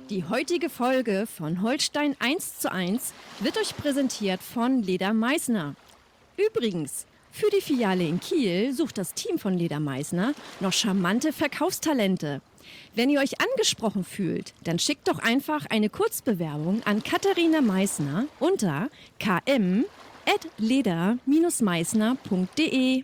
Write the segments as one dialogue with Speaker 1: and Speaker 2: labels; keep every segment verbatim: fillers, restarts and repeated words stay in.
Speaker 1: Die heutige Folge von Holstein eins zu eins wird euch präsentiert von Leder Meißner. Übrigens, für die Filiale in Kiel sucht das Team von Leder Meißner noch charmante Verkaufstalente. Wenn ihr euch angesprochen fühlt, dann schickt doch einfach eine Kurzbewerbung an Katharina Meißner unter k m at leder dash meißner punkt de.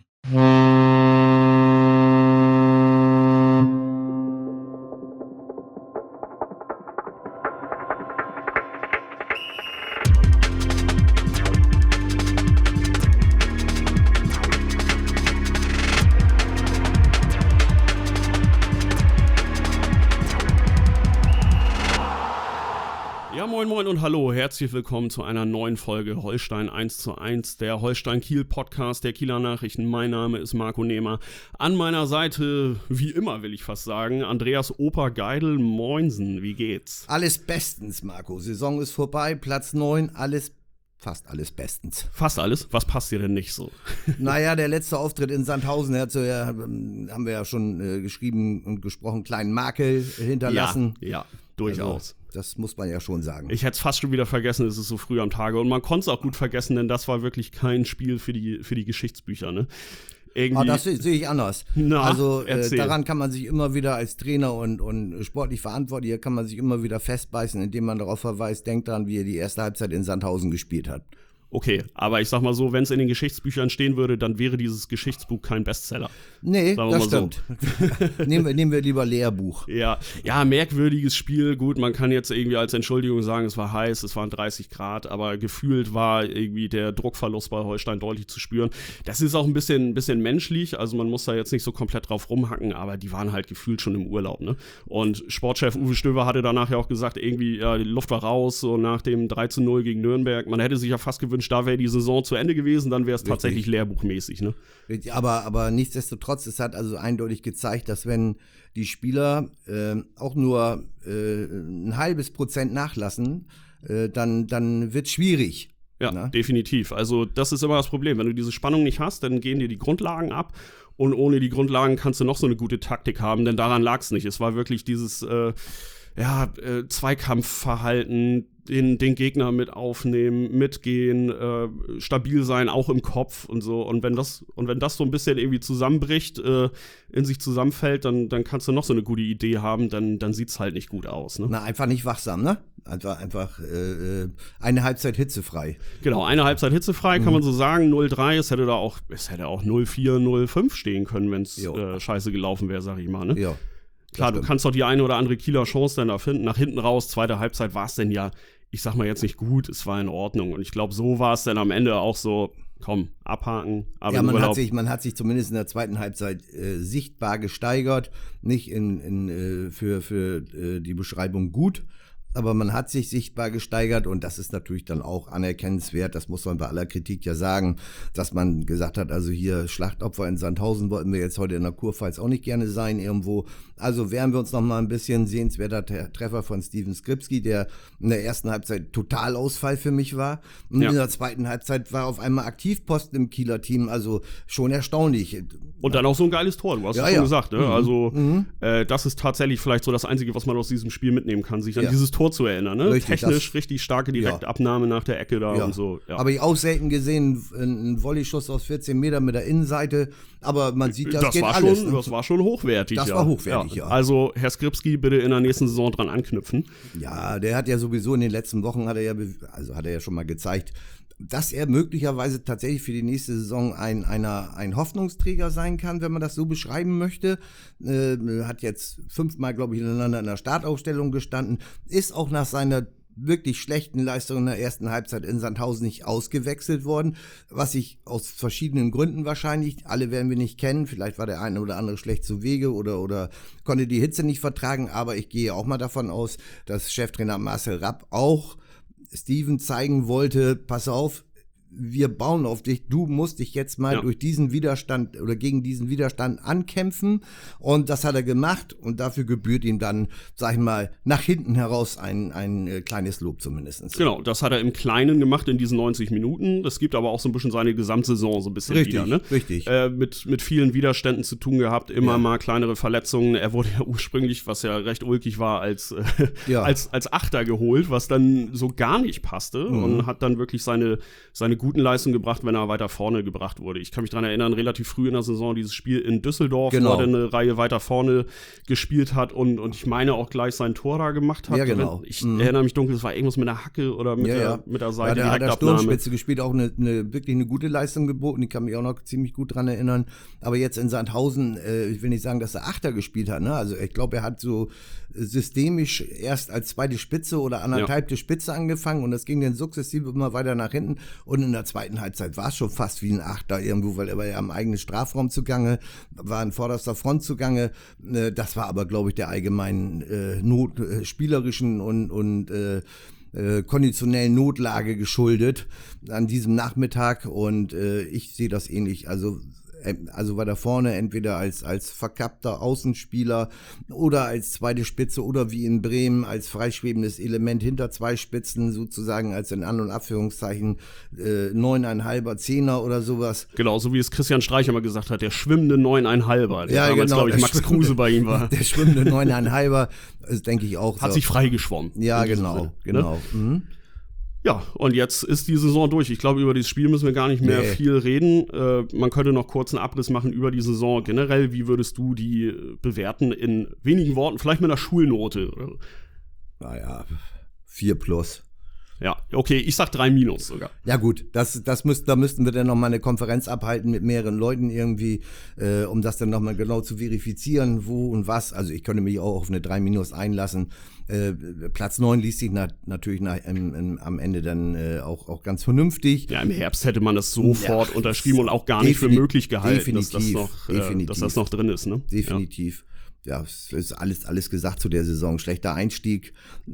Speaker 2: Moin Moin und hallo, herzlich willkommen zu einer neuen Folge Holstein eins zu eins, der Holstein-Kiel-Podcast der Kieler Nachrichten. Mein Name ist Marco Nehmer. An meiner Seite, wie immer will ich fast sagen, Andreas Opa Geidel. Moinsen, wie geht's?
Speaker 3: Alles bestens, Marco. Saison ist vorbei, Platz neun, alles, fast alles bestens.
Speaker 2: Fast alles? Was passt dir denn nicht so?
Speaker 3: Naja, der letzte Auftritt in Sandhausen, der hat so, ja, haben wir ja schon äh, geschrieben und gesprochen, kleinen Makel hinterlassen.
Speaker 2: Ja, ja, durchaus.
Speaker 3: Also, das muss man ja schon sagen.
Speaker 2: Ich hätte es fast schon wieder vergessen, es ist so früh am Tage. Und man konnte es auch gut vergessen, denn das war wirklich kein Spiel für die, für die Geschichtsbücher, ne?
Speaker 3: Irgendwie. Ah, das sehe ich anders.
Speaker 2: Na,
Speaker 3: also äh, daran kann man sich immer wieder als Trainer und, und sportlich Verantwortlicher kann man sich immer wieder festbeißen, indem man darauf verweist, denkt dran, wie er die erste Halbzeit in Sandhausen gespielt hat.
Speaker 2: Okay, aber ich sag mal so, wenn es in den Geschichtsbüchern stehen würde, dann wäre dieses Geschichtsbuch kein Bestseller.
Speaker 3: Nee, das stimmt. So. nehmen, wir, nehmen wir lieber Lehrbuch.
Speaker 2: Ja, ja, merkwürdiges Spiel. Gut, man kann jetzt irgendwie als Entschuldigung sagen, es war heiß, es waren dreißig Grad, aber gefühlt war irgendwie der Druckverlust bei Holstein deutlich zu spüren. Das ist auch ein bisschen, ein bisschen menschlich, also man muss da jetzt nicht so komplett drauf rumhacken, aber die waren halt gefühlt schon im Urlaub, ne? Und Sportchef Uwe Stöver hatte danach ja auch gesagt, irgendwie, ja, die Luft war raus, so nach dem drei zu null gegen Nürnberg. Man hätte sich ja fast gewünscht, da wäre die Saison zu Ende gewesen, dann wäre es tatsächlich lehrbuchmäßig, ne?
Speaker 3: Aber, aber nichtsdestotrotz, es hat also eindeutig gezeigt, dass wenn die Spieler äh, auch nur äh, ein halbes Prozent nachlassen, äh, dann, dann wird es schwierig.
Speaker 2: Ja, na? Definitiv. Also das ist immer das Problem. Wenn du diese Spannung nicht hast, dann gehen dir die Grundlagen ab. Und ohne die Grundlagen kannst du noch so eine gute Taktik haben, denn daran lag es nicht. Es war wirklich dieses äh, ja, äh, Zweikampfverhalten, den, den Gegner mit aufnehmen, mitgehen, äh, stabil sein, auch im Kopf und so. Und wenn das, und wenn das so ein bisschen irgendwie zusammenbricht, äh, in sich zusammenfällt, dann, dann kannst du noch so eine gute Idee haben, dann, dann sieht's halt nicht gut aus. Ne?
Speaker 3: Na, einfach nicht wachsam, ne? Einfach, einfach äh, eine Halbzeit hitzefrei.
Speaker 2: Genau, eine Halbzeit hitzefrei, mhm. kann man so sagen. null drei, es hätte da auch, es hätte auch null vier, null fünf stehen können, wenn es äh, scheiße gelaufen wäre, sag ich mal. Ne?
Speaker 3: Ja.
Speaker 2: Klar, du kannst doch die eine oder andere Kieler Chance dann da finden. Nach hinten raus, zweite Halbzeit war es denn ja, ich sag mal jetzt nicht gut, es war in Ordnung. Und ich glaube, so war es dann am Ende auch so, komm, abhaken. Aber
Speaker 3: ja, man hat, sich, man hat sich zumindest in der zweiten Halbzeit äh, sichtbar gesteigert. Nicht in, in, äh, für, für äh, die Beschreibung gut, aber man hat sich sichtbar gesteigert und das ist natürlich dann auch anerkennenswert, das muss man bei aller Kritik ja sagen, dass man gesagt hat, also hier Schlachtopfer in Sandhausen wollten wir jetzt heute in der Kurpfalz auch nicht gerne sein irgendwo. Also wehren wir uns noch mal ein bisschen, sehenswerter Treffer von Steven Skripski, der in der ersten Halbzeit Totalausfall für mich war. Und ja. in der zweiten Halbzeit war auf einmal Aktivposten im Kieler Team, also schon erstaunlich.
Speaker 2: Und dann auch so ein geiles Tor, du hast
Speaker 3: ja,
Speaker 2: es schon
Speaker 3: ja.
Speaker 2: gesagt. Ne?
Speaker 3: Mhm.
Speaker 2: Also
Speaker 3: mhm.
Speaker 2: Äh, das ist tatsächlich vielleicht so das Einzige, was man aus diesem Spiel mitnehmen kann, sich an
Speaker 3: ja.
Speaker 2: dieses Tor zu erinnern. Ne?
Speaker 3: Richtig,
Speaker 2: Technisch
Speaker 3: das,
Speaker 2: richtig starke Direktabnahme ja. nach der Ecke da
Speaker 3: ja.
Speaker 2: und so. Ja.
Speaker 3: Habe ich auch selten gesehen, ein Volleyschuss aus vierzehn Metern mit der Innenseite, aber man sieht, das, das geht
Speaker 2: war
Speaker 3: alles.
Speaker 2: Schon,
Speaker 3: ne?
Speaker 2: Das war schon hochwertig.
Speaker 3: Das
Speaker 2: ja.
Speaker 3: war hochwertig, ja.
Speaker 2: ja. Also Herr Skripski, bitte in der nächsten Saison dran anknüpfen.
Speaker 3: Ja, der hat ja sowieso in den letzten Wochen, hat er ja, also hat er ja schon mal gezeigt, dass er möglicherweise tatsächlich für die nächste Saison ein, einer, ein Hoffnungsträger sein kann, wenn man das so beschreiben möchte. Äh, hat jetzt fünfmal, glaube ich, ineinander in der Startaufstellung gestanden, ist auch nach seiner wirklich schlechten Leistung in der ersten Halbzeit in Sandhausen nicht ausgewechselt worden, was ich aus verschiedenen Gründen wahrscheinlich, alle werden wir nicht kennen, vielleicht war der eine oder andere schlecht zu Wege oder, oder konnte die Hitze nicht vertragen, aber ich gehe auch mal davon aus, dass Cheftrainer Marcel Rapp auch Steven zeigen wollte, pass auf, wir bauen auf dich, du musst dich jetzt mal
Speaker 2: ja.
Speaker 3: durch diesen Widerstand oder gegen diesen Widerstand ankämpfen und das hat er gemacht und dafür gebührt ihm dann, sag ich mal, nach hinten heraus ein, ein äh, kleines Lob zumindest.
Speaker 2: Genau, das hat er im Kleinen gemacht in diesen neunzig Minuten, das gibt aber auch so ein bisschen seine Gesamtsaison so ein bisschen
Speaker 3: richtig,
Speaker 2: wieder, ne?
Speaker 3: Richtig,
Speaker 2: äh, mit, mit vielen Widerständen zu tun gehabt, immer ja. mal kleinere Verletzungen, er wurde ja ursprünglich, was ja recht ulkig war, als, äh, ja. als, als Achter geholt, was dann so gar nicht passte mhm. und hat dann wirklich seine, seine guten Leistungen gebracht, wenn er weiter vorne gebracht wurde. Ich kann mich daran erinnern, relativ früh in der Saison dieses Spiel in Düsseldorf,
Speaker 3: genau.
Speaker 2: wo er eine Reihe weiter vorne gespielt hat und, und ich meine auch gleich sein Tor da gemacht hat.
Speaker 3: Ja, genau.
Speaker 2: Ich
Speaker 3: mhm.
Speaker 2: erinnere mich dunkel, es war irgendwas mit der Hacke oder mit,
Speaker 3: ja,
Speaker 2: der,
Speaker 3: ja.
Speaker 2: mit der Seite.
Speaker 3: Ja, der hat der Sturmspitze gespielt, auch eine, eine, wirklich eine gute Leistung geboten. Ich kann mich auch noch ziemlich gut dran erinnern. Aber jetzt in Sandhausen, äh, ich will nicht sagen, dass er Achter gespielt hat. Ne? Also ich glaube, er hat so systemisch erst als zweite Spitze oder anderthalbte ja. Spitze angefangen und das ging dann sukzessive immer weiter nach hinten. Und in der zweiten Halbzeit war es schon fast wie ein Achter irgendwo, weil er war ja am eigenen Strafraum zugange, war in vorderster Front zugange. Äh, das war aber, glaube ich, der allgemeinen äh, Not, äh, spielerischen und, und äh, Äh, konditionellen Notlage geschuldet an diesem Nachmittag und äh, ich sehe das ähnlich, also also war da vorne entweder als als verkappter Außenspieler oder als zweite Spitze oder wie in Bremen als freischwebendes Element hinter zwei Spitzen sozusagen als in An- und Abführungszeichen äh, neuneinhalber, Zehner oder sowas.
Speaker 2: Genau, so wie es Christian Streich immer gesagt hat, der schwimmende Neuneinhalber, der
Speaker 3: ja,
Speaker 2: damals,
Speaker 3: genau,
Speaker 2: glaube ich, Max Kruse bei ihm war.
Speaker 3: Der schwimmende Neuneinhalber, das denke ich auch.
Speaker 2: Hat
Speaker 3: so.
Speaker 2: sich freigeschwommen.
Speaker 3: Ja, genau, Sinne, genau. Ne? Mhm.
Speaker 2: Ja, und jetzt ist die Saison durch. Ich glaube, über dieses Spiel müssen wir gar nicht mehr nee. viel reden. Äh, man könnte noch kurz einen Abriss machen über die Saison generell. Wie würdest du die bewerten in wenigen Worten? Vielleicht mit einer Schulnote?
Speaker 3: Naja, vier plus.
Speaker 2: Ja, okay, ich sag drei minus sogar.
Speaker 3: Ja gut, das, das müsst, da müssten wir dann noch mal eine Konferenz abhalten mit mehreren Leuten irgendwie, äh, um das dann noch mal genau zu verifizieren, wo und was. Also ich könnte mich auch auf eine drei minus einlassen. Äh, Platz neun liest sich na, natürlich nach, im, im, am Ende dann äh, auch, auch ganz vernünftig.
Speaker 2: Ja, im Herbst hätte man das sofort ja, unterschrieben und auch gar nicht für möglich gehalten, dass das, noch, äh, dass das noch drin ist. Ne?
Speaker 3: Definitiv. Ja. Ja, es ist alles, alles gesagt zu der Saison. Schlechter Einstieg,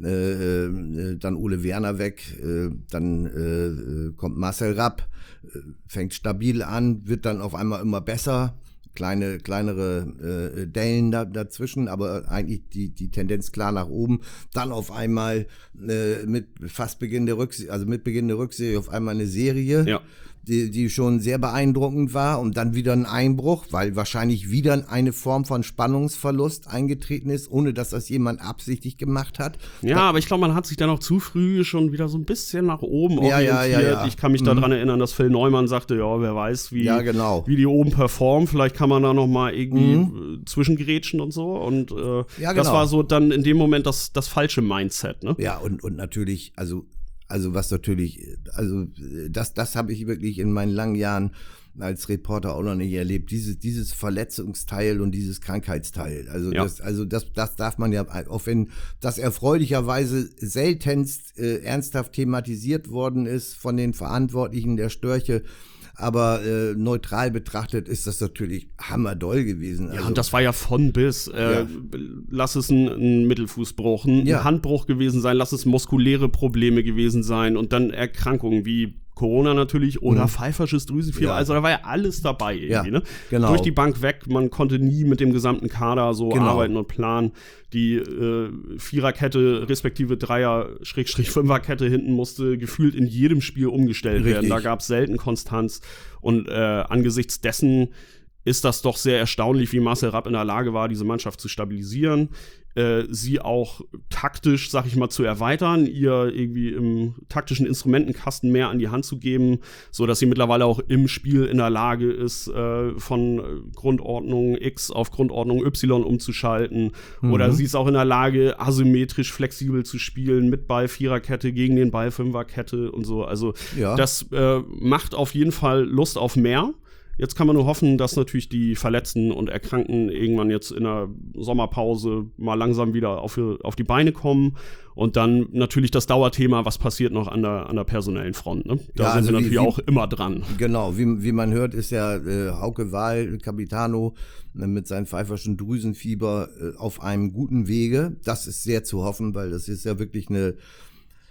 Speaker 3: äh, äh, dann Ole Werner weg, äh, dann äh, kommt Marcel Rapp, äh, fängt stabil an, wird dann auf einmal immer besser. Kleine, kleinere äh, Dellen da, dazwischen, aber eigentlich die, die Tendenz klar nach oben. Dann auf einmal äh, mit fast Beginn der Rückserie, also mit Beginn der Rückserie auf einmal eine Serie. Ja. Die, die schon sehr beeindruckend war und dann wieder ein Einbruch, weil wahrscheinlich wieder eine Form von Spannungsverlust eingetreten ist, ohne dass das jemand absichtlich gemacht hat.
Speaker 2: Ja, da, aber ich glaube, man hat sich dann auch zu früh schon wieder so ein bisschen nach oben
Speaker 3: ja,
Speaker 2: orientiert.
Speaker 3: Ja, ja, ja.
Speaker 2: Ich kann mich mhm. daran erinnern, dass Phil Neumann sagte, ja, wer weiß, wie,
Speaker 3: ja, genau.
Speaker 2: wie die oben performen. Vielleicht kann man da noch mal irgendwie mhm. zwischengrätschen und so. Und äh, ja, genau. das war so dann in dem Moment das, das falsche Mindset. Ne?
Speaker 3: Ja, und, und natürlich, also Also was natürlich, also das, das habe ich wirklich in meinen langen Jahren als Reporter auch noch nicht erlebt. Dieses, dieses Verletzungsteil und dieses Krankheitsteil. Also ja. das, also das, das darf man ja, auch wenn das erfreulicherweise seltenst äh, ernsthaft thematisiert worden ist von den Verantwortlichen der Störche. Aber äh, neutral betrachtet ist das natürlich hammerdoll gewesen.
Speaker 2: Also, ja,
Speaker 3: also,
Speaker 2: und das war ja von bis. Äh, ja. Lass es ein, ein Mittelfußbruch, ein ja. Handbruch gewesen sein, lass es muskuläre Probleme gewesen sein und dann Erkrankungen wie Corona natürlich oder mhm. pfeifersches Drüsenfieber, ja. also da war ja alles dabei irgendwie,
Speaker 3: ja,
Speaker 2: ne?
Speaker 3: Genau.
Speaker 2: Durch die Bank weg, man konnte nie mit dem gesamten Kader so
Speaker 3: genau.
Speaker 2: arbeiten und planen. Die äh, Viererkette respektive Dreier-Fünferkette hinten musste gefühlt in jedem Spiel umgestellt
Speaker 3: Richtig.
Speaker 2: werden. Da gab es selten Konstanz und äh, angesichts dessen ist das doch sehr erstaunlich, wie Marcel Rapp in der Lage war, diese Mannschaft zu stabilisieren, äh, sie auch taktisch, sag ich mal, zu erweitern, ihr irgendwie im taktischen Instrumentenkasten mehr an die Hand zu geben, so dass sie mittlerweile auch im Spiel in der Lage ist, äh, von Grundordnung X auf Grundordnung Y umzuschalten. Mhm. Oder sie ist auch in der Lage, asymmetrisch flexibel zu spielen, mit Ball Viererkette gegen den Ball Fünferkette und so. Also
Speaker 3: ja.
Speaker 2: das äh, macht auf jeden Fall Lust auf mehr. Jetzt kann man nur hoffen, dass natürlich die Verletzten und Erkrankten irgendwann jetzt in der Sommerpause mal langsam wieder auf, auf die Beine kommen. Und dann natürlich das Dauerthema, was passiert noch an der, an der personellen Front. Ne? Da
Speaker 3: ja,
Speaker 2: sind
Speaker 3: also
Speaker 2: wir natürlich
Speaker 3: wie,
Speaker 2: auch immer dran.
Speaker 3: Genau, wie, wie man hört, ist ja äh, Hauke Wahl, Capitano, äh, mit seinem pfeiferschen Drüsenfieber äh, auf einem guten Wege. Das ist sehr zu hoffen, weil das ist ja wirklich eine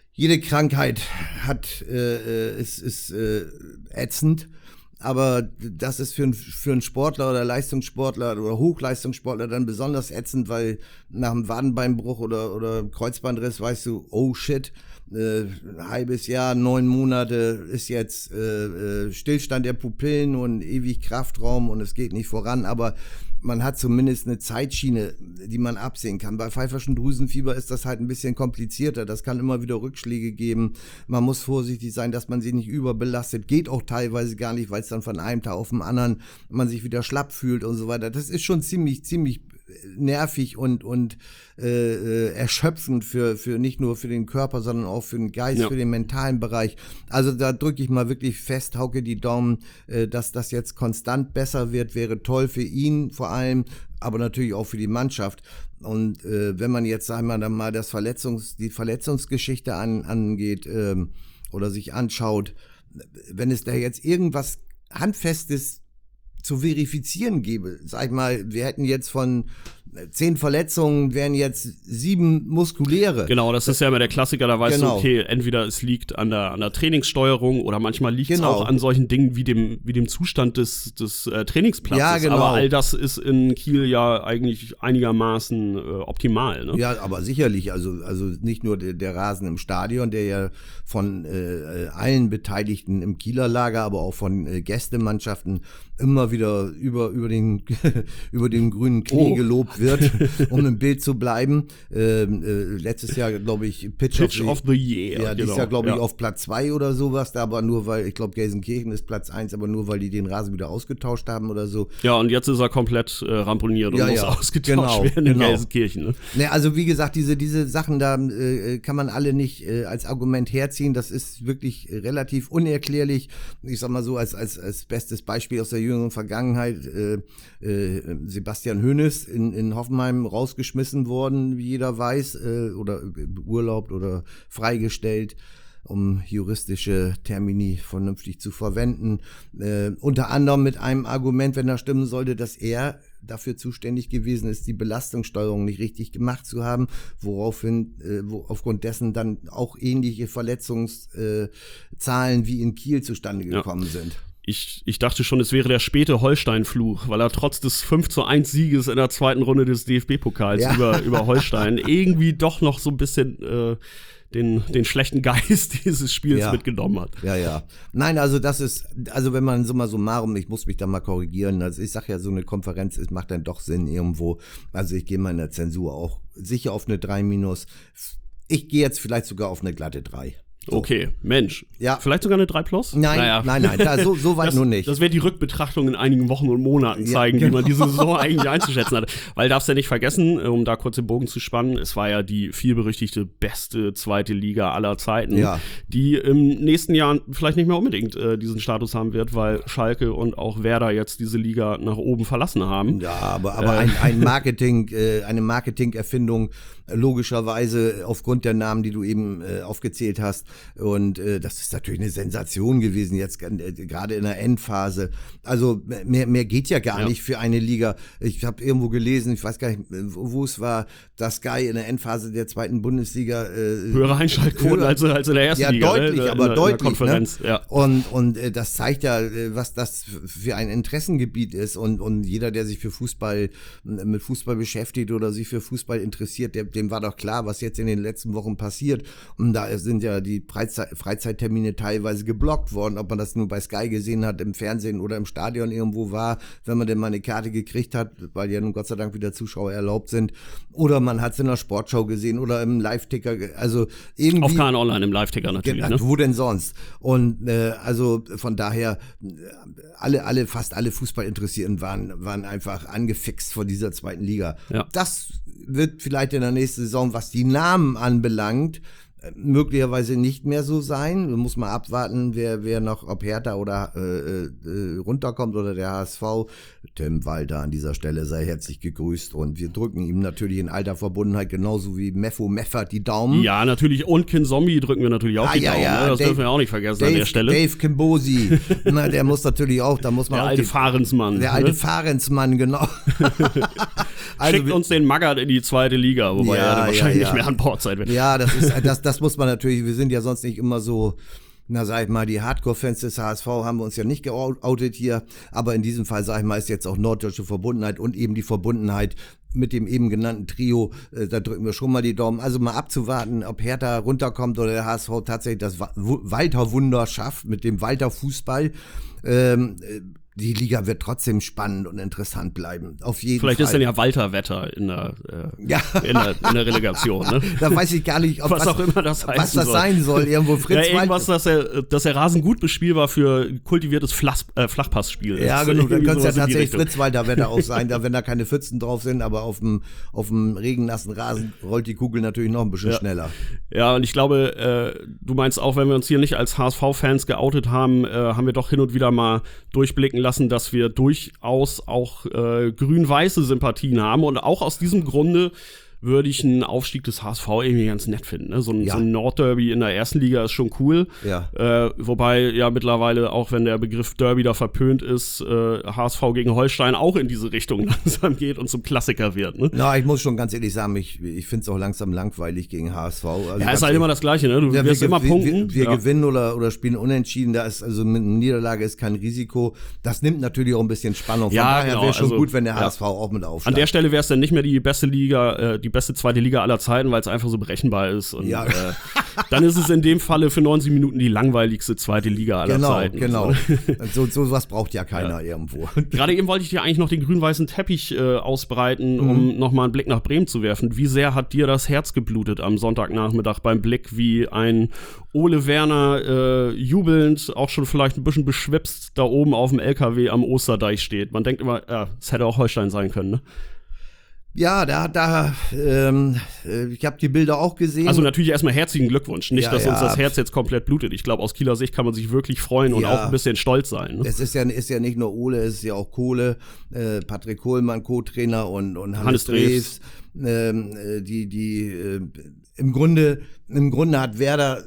Speaker 3: Jede Krankheit hat, äh, ist, ist äh, ätzend, aber das ist für, ein, für einen Sportler oder Leistungssportler oder Hochleistungssportler dann besonders ätzend, weil nach einem Wadenbeinbruch oder, oder Kreuzbandriss weißt du, oh shit, äh, ein halbes Jahr, neun Monate ist jetzt äh, äh, Stillstand der Pupillen und ewig Kraftraum und es geht nicht voran, aber man hat zumindest eine Zeitschiene, die man absehen kann. Bei pfeiferschen Drüsenfieber ist das halt ein bisschen komplizierter. Das kann immer wieder Rückschläge geben. Man muss vorsichtig sein, dass man sich nicht überbelastet. Geht auch teilweise gar nicht, weil es dann von einem Tag auf den anderen man sich wieder schlapp fühlt und so weiter. Das ist schon ziemlich, ziemlich nervig und, und äh, erschöpfend für, für nicht nur für den Körper, sondern auch für den Geist, ja. für den mentalen Bereich. Also da drücke ich mal wirklich fest, hauke die Daumen, äh, dass das jetzt konstant besser wird, wäre toll für ihn vor allem, aber natürlich auch für die Mannschaft. Und äh, wenn man jetzt, sagen wir dann mal, das Verletzungs-, die Verletzungsgeschichte an, angeht äh, oder sich anschaut, wenn es da jetzt irgendwas Handfestes zu verifizieren gäbe. Sag ich mal, wir hätten jetzt von zehn Verletzungen, wären jetzt sieben muskuläre.
Speaker 2: Genau, das ist ja immer der Klassiker, da weißt
Speaker 3: genau.
Speaker 2: du, okay, entweder es liegt an der, an der Trainingssteuerung oder manchmal liegt es
Speaker 3: genau.
Speaker 2: auch an solchen Dingen wie dem, wie dem Zustand des, des äh, Trainingsplatzes.
Speaker 3: Ja, genau.
Speaker 2: Aber all das ist in Kiel ja eigentlich einigermaßen äh, optimal. Ne?
Speaker 3: Ja, aber sicherlich, also, also nicht nur der, der Rasen im Stadion, der ja von äh, allen Beteiligten im Kieler Lager, aber auch von äh, Gästemannschaften immer wieder über, über, den, über den grünen Knie oh. gelobt wird, um im Bild zu bleiben. Ähm, äh, letztes Jahr, glaube ich, Pitch,
Speaker 2: Pitch
Speaker 3: of,
Speaker 2: of the Year.
Speaker 3: Ja, dieses
Speaker 2: genau.
Speaker 3: Jahr, glaube ich,
Speaker 2: ja.
Speaker 3: auf Platz zwei oder sowas, da aber nur, weil, ich glaube, Gelsenkirchen ist Platz eins, aber nur, weil die den Rasen wieder ausgetauscht haben oder so.
Speaker 2: Ja, und jetzt ist er komplett äh, ramponiert und
Speaker 3: ja,
Speaker 2: muss
Speaker 3: ja.
Speaker 2: ausgetauscht
Speaker 3: genau,
Speaker 2: werden in
Speaker 3: genau.
Speaker 2: Gelsenkirchen. Ne?
Speaker 3: Ne, also wie gesagt, diese, diese Sachen, da äh, kann man alle nicht äh, als Argument herziehen. Das ist wirklich äh, relativ unerklärlich. Ich sag mal so, als, als, als bestes Beispiel aus der jüngeren Vergangenheit, äh, äh, Sebastian Hoeneß in, in Hoffenheim rausgeschmissen worden, wie jeder weiß, äh, oder beurlaubt oder freigestellt, um juristische Termini vernünftig zu verwenden. Äh, unter anderem mit einem Argument, wenn das stimmen sollte, dass er dafür zuständig gewesen ist, die Belastungssteuerung nicht richtig gemacht zu haben, woraufhin, äh, wo aufgrund dessen dann auch ähnliche Verletzungszahlen äh, wie in Kiel zustande gekommen ja. sind.
Speaker 2: Ich, ich dachte schon, es wäre der späte Holstein-Fluch, weil er trotz des fünf zu eins Sieges in der zweiten Runde des D F B-Pokals ja. über, über Holstein irgendwie doch noch so ein bisschen äh, den, den schlechten Geist dieses Spiels
Speaker 3: ja.
Speaker 2: mitgenommen hat.
Speaker 3: Ja, ja. Nein, also das ist, also wenn man summa summarum, ich muss mich da mal korrigieren, also ich sag ja, so eine Konferenz, es macht dann doch Sinn irgendwo, also ich gehe mal in der Zensur auch sicher auf eine drei minus, ich gehe jetzt vielleicht sogar auf eine glatte drei. So.
Speaker 2: Okay, Mensch.
Speaker 3: Ja.
Speaker 2: Vielleicht sogar eine drei plus?
Speaker 3: Nein,
Speaker 2: naja.
Speaker 3: nein, nein, da, so, so weit
Speaker 2: das,
Speaker 3: nur nicht.
Speaker 2: Das wird die Rückbetrachtung in einigen Wochen und Monaten zeigen, ja, genau. wie man diese Saison eigentlich einzuschätzen hat. Weil darfst ja nicht vergessen, um da kurz den Bogen zu spannen, es war ja die vielberüchtigte beste zweite Liga aller Zeiten,
Speaker 3: ja.
Speaker 2: die im nächsten Jahr vielleicht nicht mehr unbedingt äh, diesen Status haben wird, weil Schalke und auch Werder jetzt diese Liga nach oben verlassen haben.
Speaker 3: Ja, aber, aber äh, ein, ein Marketing, äh, eine Marketingerfindung, logischerweise aufgrund der Namen, die du eben äh, aufgezählt hast. Und äh, das ist natürlich eine Sensation gewesen, jetzt äh, gerade in der Endphase. Also mehr, mehr geht ja gar ja. nicht für eine Liga. Ich habe irgendwo gelesen, ich weiß gar nicht, wo, wo es war, dass Sky in der Endphase der zweiten Bundesliga äh,
Speaker 2: höhere Einschaltquoten als, als in der ersten
Speaker 3: ja,
Speaker 2: Liga.
Speaker 3: Deutlich,
Speaker 2: ne?
Speaker 3: aber
Speaker 2: in,
Speaker 3: deutlich,
Speaker 2: in Konferenz.
Speaker 3: Ne?
Speaker 2: Ja.
Speaker 3: Und, und äh, das zeigt ja, äh, was das für ein Interessengebiet ist. Und, und jeder, der sich für Fußball, mit Fußball beschäftigt oder sich für Fußball interessiert, der, dem war doch klar, was jetzt in den letzten Wochen passiert. Und da sind ja die Freizeit, Freizeittermine teilweise geblockt worden, ob man das nur bei Sky gesehen hat, im Fernsehen oder im Stadion irgendwo war, wenn man denn mal eine Karte gekriegt hat, weil ja nun Gott sei Dank wieder Zuschauer erlaubt sind. Oder man hat es in der Sportschau gesehen oder im Live-Ticker. Also irgendwie.
Speaker 2: Auf K N Online im Live-Ticker natürlich.
Speaker 3: Ge-
Speaker 2: ne?
Speaker 3: Wo denn sonst? Und äh, also von daher, alle, alle, fast alle Fußballinteressierten waren, waren einfach angefixt von dieser zweiten Liga.
Speaker 2: Ja.
Speaker 3: Das wird vielleicht in der nächsten Saison, was die Namen anbelangt, möglicherweise nicht mehr so sein. Man muss mal abwarten, wer, wer noch, ob Hertha oder äh, äh, runterkommt oder der H S V. Tim Walter an dieser Stelle sei herzlich gegrüßt und wir drücken ihm natürlich in alter Verbundenheit genauso wie Meffo Meffert die Daumen.
Speaker 2: Ja, natürlich, und Kin Zombie drücken wir natürlich auch
Speaker 3: ah,
Speaker 2: die
Speaker 3: ja,
Speaker 2: Daumen.
Speaker 3: ja,
Speaker 2: Ne? Das
Speaker 3: Dave,
Speaker 2: dürfen wir auch nicht vergessen
Speaker 3: Dave,
Speaker 2: an der Stelle.
Speaker 3: Dave Kimbosi, na, der muss natürlich auch, da muss man
Speaker 2: der
Speaker 3: auch
Speaker 2: alte
Speaker 3: die,
Speaker 2: Fahrensmann.
Speaker 3: Der alte
Speaker 2: ne?
Speaker 3: Fahrensmann, genau. Also,
Speaker 2: Schickt uns den Magath in die zweite Liga, wobei
Speaker 3: Ja,
Speaker 2: er dann wahrscheinlich
Speaker 3: ja, ja.
Speaker 2: nicht mehr an Bord sein wird.
Speaker 3: Ja, das ist, das, das muss man natürlich, wir sind ja sonst nicht immer so, na sag ich mal, die Hardcore-Fans des H S V haben wir uns ja nicht geoutet hier, aber in diesem Fall, sag ich mal, ist jetzt auch norddeutsche Verbundenheit und eben die Verbundenheit mit dem eben genannten Trio, äh, da drücken wir schon mal die Daumen. Also mal abzuwarten, ob Hertha runterkommt oder der H S V tatsächlich das Wa- Walter-Wunder schafft mit dem Walter-Fußball. Ähm, äh, die Liga wird trotzdem spannend und interessant bleiben. Auf jeden
Speaker 2: Vielleicht
Speaker 3: Fall.
Speaker 2: ist dann ja Walter Wetter in der, äh,
Speaker 3: Ja.
Speaker 2: in der, in der Relegation. Ne?
Speaker 3: Da weiß ich gar nicht, ob
Speaker 2: Was auch immer das heißen
Speaker 3: was das
Speaker 2: soll.
Speaker 3: sein soll. Irgendwo
Speaker 2: Ja,
Speaker 3: Fritz
Speaker 2: irgendwas,
Speaker 3: Walter.
Speaker 2: dass er, dass der Rasen gut bespielbar für kultiviertes Flach, äh, Flachpassspiel ist.
Speaker 3: Ja, genau, dann
Speaker 2: Irgendwie
Speaker 3: könnte es ja
Speaker 2: sowas in die
Speaker 3: tatsächlich
Speaker 2: Richtung.
Speaker 3: Fritz-Walter-Wetter auch sein, da wenn da keine Pfützen drauf sind, aber auf dem, auf dem regennassen Rasen rollt die Kugel natürlich noch ein bisschen
Speaker 2: Ja.
Speaker 3: schneller.
Speaker 2: Ja, und ich glaube, äh, du meinst auch, wenn wir uns hier nicht als H S V-Fans geoutet haben, äh, haben wir doch hin und wieder mal durchblicken lassen, dass wir durchaus auch äh, grün-weiße Sympathien haben. Und auch aus diesem Grunde würde ich einen Aufstieg des H S V irgendwie ganz nett finden. Ne? So, ein,
Speaker 3: Ja.
Speaker 2: so ein Nordderby in der ersten Liga ist schon cool.
Speaker 3: Ja.
Speaker 2: Äh, wobei ja mittlerweile, auch wenn der Begriff Derby da verpönt ist, äh, H S V gegen Holstein auch in diese Richtung langsam geht und zum Klassiker wird. Ne?
Speaker 3: Na, ich muss schon ganz ehrlich sagen, ich, ich finde es auch langsam langweilig gegen H S V. Also
Speaker 2: Ja,
Speaker 3: ganz
Speaker 2: ist halt immer das Gleiche, ne? Du
Speaker 3: Ja,
Speaker 2: wirst
Speaker 3: wir,
Speaker 2: immer
Speaker 3: wir,
Speaker 2: punkten.
Speaker 3: Wir, wir
Speaker 2: ja.
Speaker 3: gewinnen oder, oder spielen unentschieden. Da ist also mit einer Niederlage ist kein Risiko. Das nimmt natürlich auch ein bisschen Spannung. Von
Speaker 2: Ja,
Speaker 3: daher
Speaker 2: genau,
Speaker 3: wäre schon
Speaker 2: also,
Speaker 3: gut, wenn der
Speaker 2: ja.
Speaker 3: H S V auch mit
Speaker 2: An
Speaker 3: aufsteigt.
Speaker 2: der Stelle wäre es dann nicht mehr die beste Liga, äh, die beste zweite Liga aller Zeiten, weil es einfach so berechenbar ist. Und
Speaker 3: Ja.
Speaker 2: äh, dann ist es in dem Falle für neunzig Minuten die langweiligste zweite Liga aller
Speaker 3: genau,
Speaker 2: Zeiten.
Speaker 3: genau.
Speaker 2: So.
Speaker 3: So, so was braucht ja keiner irgendwo.
Speaker 2: Gerade eben wollte ich dir eigentlich noch den grün-weißen Teppich äh, ausbreiten, um
Speaker 3: Mhm.
Speaker 2: nochmal einen Blick nach Bremen zu werfen. Wie sehr hat dir das Herz geblutet am Sonntagnachmittag beim Blick, wie ein Ole Werner äh, jubelnd, auch schon vielleicht ein bisschen beschwipst, da oben auf dem L K W am Osterdeich steht? Man denkt immer, ja, es hätte auch Holstein sein können, ne?
Speaker 3: Ja, da, da, ähm, äh, ich habe die Bilder auch gesehen.
Speaker 2: Also natürlich erstmal herzlichen Glückwunsch. Nicht,
Speaker 3: Ja,
Speaker 2: dass uns
Speaker 3: ja.
Speaker 2: das Herz jetzt komplett blutet. Ich glaube, aus Kieler Sicht kann man sich wirklich freuen und
Speaker 3: Ja.
Speaker 2: auch ein bisschen stolz sein. Ne?
Speaker 3: Es ist ja, ist ja nicht nur Ole, es ist ja auch Kohle, äh, Patrick Kohlmann, Co-Trainer und, und Hannes,
Speaker 2: Hannes
Speaker 3: Drews. Ähm, äh, die, die, äh, im Grunde, im Grunde hat Werder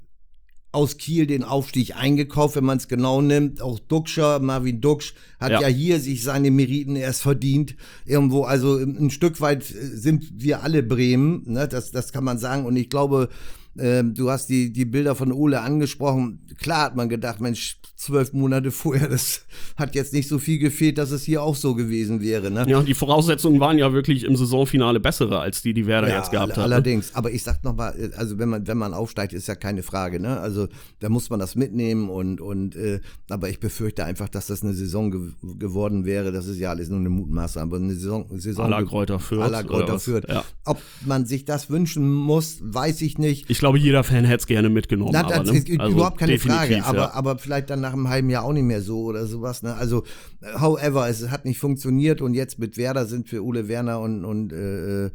Speaker 3: aus Kiel den Aufstieg eingekauft, wenn man es genau nimmt. Auch Duxcher, Marvin Duksch, hat ja.
Speaker 2: Ja.
Speaker 3: hier sich seine Meriten erst verdient. Irgendwo, also ein Stück weit sind wir alle Bremen, ne? das, das kann man sagen. Und ich glaube, äh, du hast die, die Bilder von Ole angesprochen. Klar hat man gedacht, Mensch, zwölf Monate vorher, das hat jetzt nicht so viel gefehlt, dass es hier auch so gewesen wäre. Ne?
Speaker 2: Ja, die Voraussetzungen waren ja wirklich im Saisonfinale bessere, als die, die Werder
Speaker 3: Ja,
Speaker 2: jetzt gehabt
Speaker 3: all-
Speaker 2: hat.
Speaker 3: allerdings. Aber ich sag noch mal, also wenn man wenn man aufsteigt, ist ja keine Frage, ne? Also da muss man das mitnehmen und und äh, aber ich befürchte einfach, dass das eine Saison ge geworden wäre. Das ist ja alles nur eine Mutmaßung, aber eine Saison Saison
Speaker 2: À la Kräuter Fürth,
Speaker 3: à la
Speaker 2: oder
Speaker 3: Kräuter
Speaker 2: was?
Speaker 3: Fürth.
Speaker 2: Ja.
Speaker 3: Ob man sich das wünschen muss, weiß ich nicht.
Speaker 2: Ich glaube, jeder Fan hätte es gerne mitgenommen.
Speaker 3: Na,
Speaker 2: aber,
Speaker 3: das
Speaker 2: ne?
Speaker 3: ist
Speaker 2: Also
Speaker 3: überhaupt keine
Speaker 2: definitiv,
Speaker 3: Frage, aber,
Speaker 2: ja.
Speaker 3: aber vielleicht dann nach einem halben Jahr auch nicht mehr so oder sowas. Ne? Also, äh, however, es hat nicht funktioniert und jetzt mit Werder sind für Ole Werner und, und äh,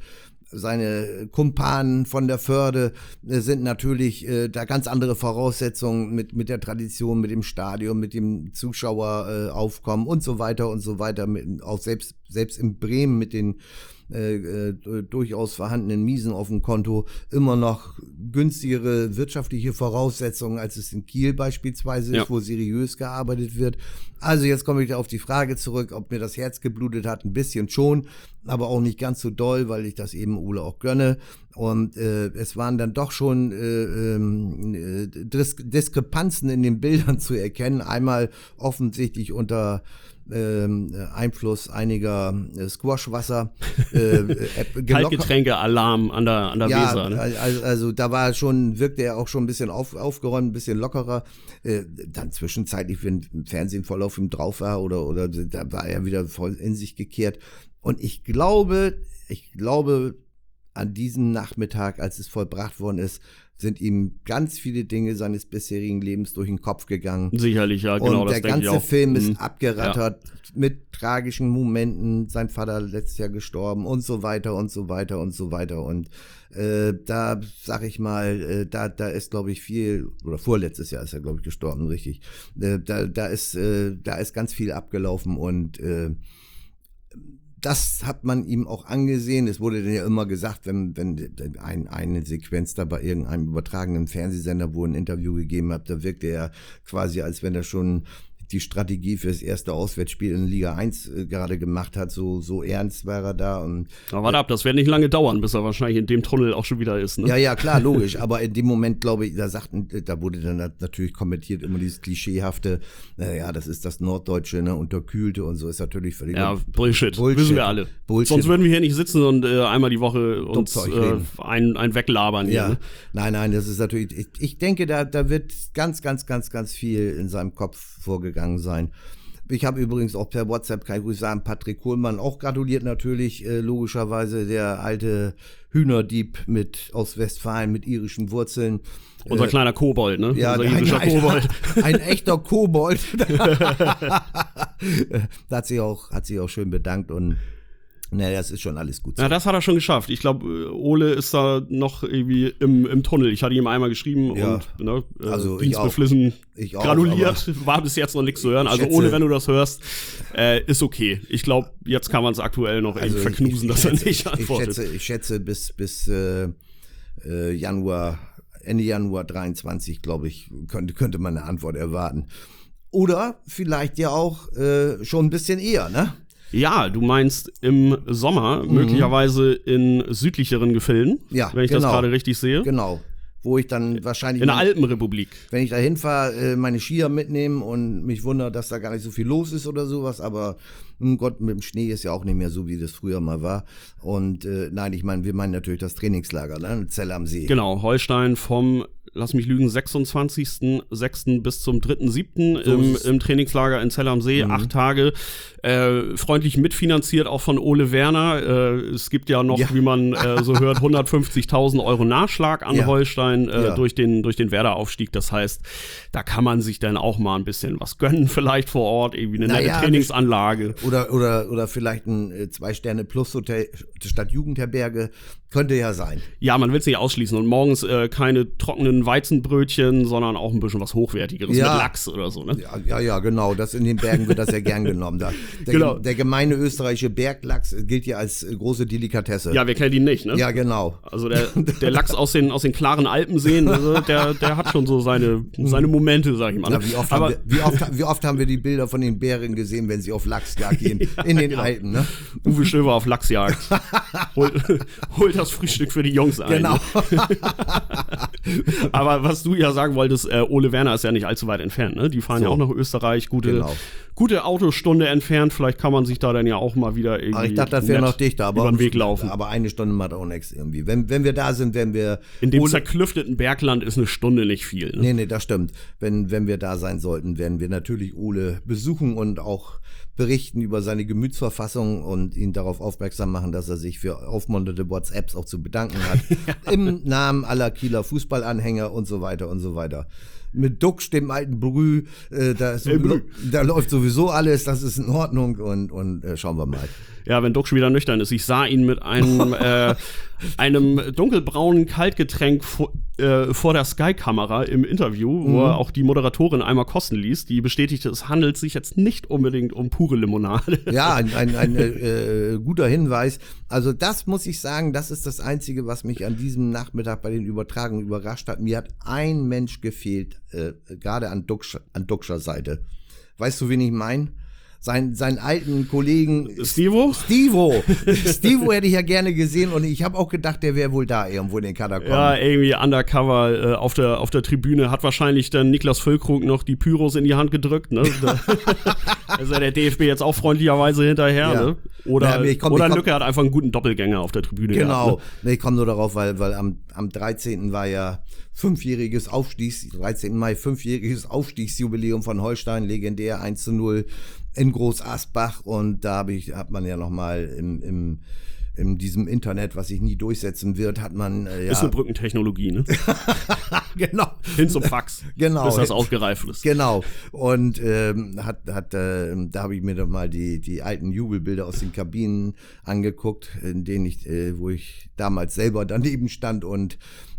Speaker 3: seine Kumpanen von der Förde äh, sind natürlich äh, da ganz andere Voraussetzungen mit, mit der Tradition, mit dem Stadion, mit dem Zuschaueraufkommen äh, Aufkommen und so weiter und so weiter. Mit, auch selbst, selbst in Bremen mit den Äh, äh, durchaus vorhandenen Miesen auf dem Konto immer noch günstigere wirtschaftliche Voraussetzungen, als es in Kiel beispielsweise
Speaker 2: Ja.
Speaker 3: ist, wo seriös gearbeitet wird. Also jetzt komme ich auf die Frage zurück, ob mir das Herz geblutet hat, ein bisschen schon, aber auch nicht ganz so doll, weil ich das eben Ole auch gönne. Und äh, es waren dann doch schon äh, äh, Dis Diskrepanzen in den Bildern zu erkennen. Einmal offensichtlich unter Ähm, Einfluss einiger äh, Squashwasser, äh, äh,
Speaker 2: Kaltgetränke-Alarm an der, an der
Speaker 3: ja,
Speaker 2: Weser. Ne?
Speaker 3: also, also da war schon, wirkte er auch schon ein bisschen auf, aufgeräumt, ein bisschen lockerer. Äh, dann zwischenzeitlich, wenn im Fernsehen voll auf ihm drauf war oder, oder da war er wieder voll in sich gekehrt. Und ich glaube, ich glaube, an diesem Nachmittag, als es vollbracht worden ist, sind ihm ganz viele Dinge seines bisherigen Lebens durch den Kopf gegangen.
Speaker 2: Sicherlich, ja, genau,
Speaker 3: und
Speaker 2: das
Speaker 3: der
Speaker 2: denke ich
Speaker 3: ganze
Speaker 2: auch.
Speaker 3: Film ist
Speaker 2: Mhm.
Speaker 3: abgerattert mit tragischen Momenten, sein Vater letztes Jahr gestorben und so weiter und so weiter und so weiter. Und äh, da sag ich mal, äh, da, da ist, glaube ich, viel, oder vorletztes Jahr ist er, glaube ich, gestorben, richtig. Äh, da, da ist, äh, da ist ganz viel abgelaufen und äh, das hat man ihm auch angesehen. Es wurde dann ja immer gesagt, wenn, wenn ein, eine Sequenz da bei irgendeinem übertragenen Fernsehsender, wo ein Interview gegeben hat, da wirkte er quasi, als wenn er schon die Strategie für das erste Auswärtsspiel in Liga eins äh, gerade gemacht hat. So, so ernst war er da. Und,
Speaker 2: Aber warte ab, das wird nicht lange dauern, bis er wahrscheinlich in dem Tunnel auch schon wieder ist. Ne?
Speaker 3: Ja, ja, klar, logisch. Aber in dem Moment, glaube ich, da sagten, da wurde dann natürlich kommentiert immer dieses klischeehafte, naja, das ist das Norddeutsche, ne, unterkühlte und so, ist natürlich völlig.
Speaker 2: Ja, Bullshit.
Speaker 3: Bullshit.
Speaker 2: Wissen wir alle.
Speaker 3: Bullshit.
Speaker 2: Sonst würden wir hier nicht sitzen und äh, einmal die Woche uns
Speaker 3: Dummzeug
Speaker 2: äh, ein, ein weglabern hier.
Speaker 3: Ja,
Speaker 2: Ne?
Speaker 3: nein, nein, das ist natürlich, ich, ich denke, da, da wird ganz, ganz, ganz, ganz viel in seinem Kopf vorgegangen sein. Ich habe übrigens auch per WhatsApp, kann ich ruhig sagen, Patrick Kohlmann auch gratuliert natürlich, äh, logischerweise, der alte Hühnerdieb mit aus Westfalen mit irischen Wurzeln.
Speaker 2: Unser
Speaker 3: äh,
Speaker 2: kleiner Kobold, ne?
Speaker 3: Ja,
Speaker 2: Unser
Speaker 3: ein,
Speaker 2: irischer
Speaker 3: ein,
Speaker 2: Kobold.
Speaker 3: ein echter Kobold. Da hat sich auch, hat sich auch schön bedankt und naja, das ist schon alles gut so.
Speaker 2: Ja, das hat er schon geschafft. Ich glaube, Ole ist da noch irgendwie im, im Tunnel. Ich hatte ihm einmal geschrieben
Speaker 3: Ja.
Speaker 2: und ne, äh,
Speaker 3: Also ich
Speaker 2: dienstbeflissen
Speaker 3: Ich auch,
Speaker 2: graduliert. War bis jetzt noch nichts zu hören.
Speaker 3: Ich
Speaker 2: Also
Speaker 3: schätze-
Speaker 2: Ole, wenn du das hörst, äh, ist okay. Ich glaube, jetzt kann man es aktuell noch irgendwie
Speaker 3: Also ich-
Speaker 2: verknusen,
Speaker 3: ich,
Speaker 2: dass er
Speaker 3: schätze,
Speaker 2: nicht
Speaker 3: ich
Speaker 2: antwortet.
Speaker 3: schätze, ich schätze bis, bis äh, äh, Januar, Ende Januar dreiundzwanzig, glaube ich, könnte, könnte man eine Antwort erwarten. Oder vielleicht ja auch äh, schon ein bisschen eher, ne?
Speaker 2: Ja, du meinst im Sommer, möglicherweise in südlicheren Gefilden,
Speaker 3: Mhm. Ja,
Speaker 2: wenn ich
Speaker 3: genau.
Speaker 2: das gerade richtig sehe.
Speaker 3: Genau. Wo ich dann wahrscheinlich,
Speaker 2: In der
Speaker 3: mein-
Speaker 2: Alpenrepublik.
Speaker 3: wenn ich da hinfahre, äh, meine Skier mitnehmen und mich wundere, dass da gar nicht so viel los ist oder sowas. Aber um Gott, mit dem Schnee ist ja auch nicht mehr so, wie das früher mal war. Und äh, nein, ich meine, wir meinen natürlich das Trainingslager, ne? Zell am See.
Speaker 2: Genau, Holstein vom, lass mich lügen, sechsundzwanzigsten sechsten bis zum dritten siebten
Speaker 3: So
Speaker 2: im,
Speaker 3: ist es.
Speaker 2: im Trainingslager in Zell am See, acht Tage. Äh, freundlich mitfinanziert auch von Ole Werner. Äh, es gibt ja noch,
Speaker 3: Ja.
Speaker 2: wie man äh, so hört, hundertfünfzigtausend Euro Nachschlag an
Speaker 3: Ja.
Speaker 2: Holstein äh,
Speaker 3: Ja.
Speaker 2: durch den, durch den Werder-Aufstieg. Das heißt, da kann man sich dann auch mal ein bisschen was gönnen, vielleicht vor Ort, irgendwie eine nette
Speaker 3: Naja,
Speaker 2: Trainingsanlage.
Speaker 3: Oder, oder, oder vielleicht ein äh, Zwei-Sterne-Plus-Hotel statt Jugendherberge. Könnte ja sein.
Speaker 2: Ja, man will es nicht ausschließen. Und morgens äh, keine trockenen Weizenbrötchen, sondern auch ein bisschen was Hochwertigeres
Speaker 3: Ja.
Speaker 2: mit Lachs oder so. Ne?
Speaker 3: Ja, ja, ja, genau. Das in den Bergen wird das ja gern genommen. Da. Der,
Speaker 2: Genau.
Speaker 3: der gemeine österreichische Berglachs gilt ja als äh, große Delikatesse.
Speaker 2: Ja, wir kennen ihn nicht, ne?
Speaker 3: Ja, genau.
Speaker 2: Also der, der Lachs aus den, aus den klaren Alpenseen, also der, der hat schon so seine, seine Momente, sag ich mal. ne?
Speaker 3: Ja, wie, oft
Speaker 2: Aber
Speaker 3: haben wir, wie, oft, wie oft haben wir die Bilder von den Bären gesehen, wenn sie auf Lachsjagd gehen in den Alpen, ne?
Speaker 2: Uwe Stöver auf Lachsjagd. Holt, holt das Frühstück für die Jungs ein.
Speaker 3: Genau.
Speaker 2: Aber was du ja sagen wolltest, äh, Ole Werner ist ja nicht allzu weit entfernt, ne? Die fahren
Speaker 3: So.
Speaker 2: ja auch nach Österreich, gute,
Speaker 3: Genau.
Speaker 2: gute Autostunde entfernt. Vielleicht kann man sich da dann ja auch mal wieder irgendwie
Speaker 3: Aber ich dachte, das wäre
Speaker 2: nett
Speaker 3: noch dichter, aber
Speaker 2: über den Weg laufen.
Speaker 3: Aber eine Stunde macht auch nichts irgendwie. Wenn, wenn wir da sind, wenn wir
Speaker 2: In dem
Speaker 3: Ole-
Speaker 2: zerklüfteten Bergland ist eine Stunde nicht viel. Ne?
Speaker 3: Nee, nee, das stimmt. Wenn, wenn wir da sein sollten, werden wir natürlich Ole besuchen und auch berichten über seine Gemütsverfassung und ihn darauf aufmerksam machen, dass er sich für aufmunternde WhatsApps auch zu bedanken hat. Im Namen aller Kieler Fußballanhänger und so weiter und so weiter. Mit Duxch, dem alten Brü, äh, da, ist,
Speaker 2: Hey, Brü.
Speaker 3: da läuft sowieso alles, das ist in Ordnung und, und äh, schauen wir mal.
Speaker 2: Ja, wenn Duxch wieder nüchtern ist. Ich sah ihn mit einem, äh, einem dunkelbraunen Kaltgetränk vor, äh, vor der Sky-Kamera im Interview, wo er auch die Moderatorin einmal kosten ließ. Die bestätigte, es handelt sich jetzt nicht unbedingt um pure Limonade.
Speaker 3: Ja, ein, ein, ein äh, guter Hinweis. Also das muss ich sagen, das ist das Einzige, was mich an diesem Nachmittag bei den Übertragungen überrascht hat. Mir hat ein Mensch gefehlt, äh, gerade an Duxch, an Duxcher Seite. Weißt du, wen ich meine? Sein, seinen alten Kollegen
Speaker 2: Stevo?
Speaker 3: Stevo. Stevo hätte ich ja gerne gesehen und ich habe auch gedacht, der wäre wohl da irgendwo in den Katakomben.
Speaker 2: Ja, irgendwie undercover äh, auf, der, auf der Tribüne hat wahrscheinlich dann Niklas Füllkrug noch die Pyros in die Hand gedrückt. Ne? Da ist ja der D F B jetzt auch freundlicherweise hinterher.
Speaker 3: Ja.
Speaker 2: Ne? Oder,
Speaker 3: Ja, ich komm-
Speaker 2: oder
Speaker 3: ich komm-
Speaker 2: Lücke hat einfach einen guten Doppelgänger auf der Tribüne
Speaker 3: Genau.
Speaker 2: gehabt. Ne?
Speaker 3: Nee, ich komme nur darauf, weil, weil am, am dreizehnten war ja fünfjähriges Aufstiegs, dreizehnten Mai, fünfjähriges Aufstiegsjubiläum von Holstein, legendär eins zu null in Groß Asbach und da hab ich, hat man ja nochmal im, im, in diesem Internet, was sich nie durchsetzen wird, hat man, äh, ja.
Speaker 2: Ist eine Brückentechnologie, ne?
Speaker 3: Genau.
Speaker 2: Hin zum Fax.
Speaker 3: Genau.
Speaker 2: Bis das ausgereift ist.
Speaker 3: Genau. Und ähm, hat, hat, äh, da habe ich mir doch mal die, die alten Jubelbilder aus den Kabinen angeguckt, in denen ich, äh, wo ich damals selber daneben stand und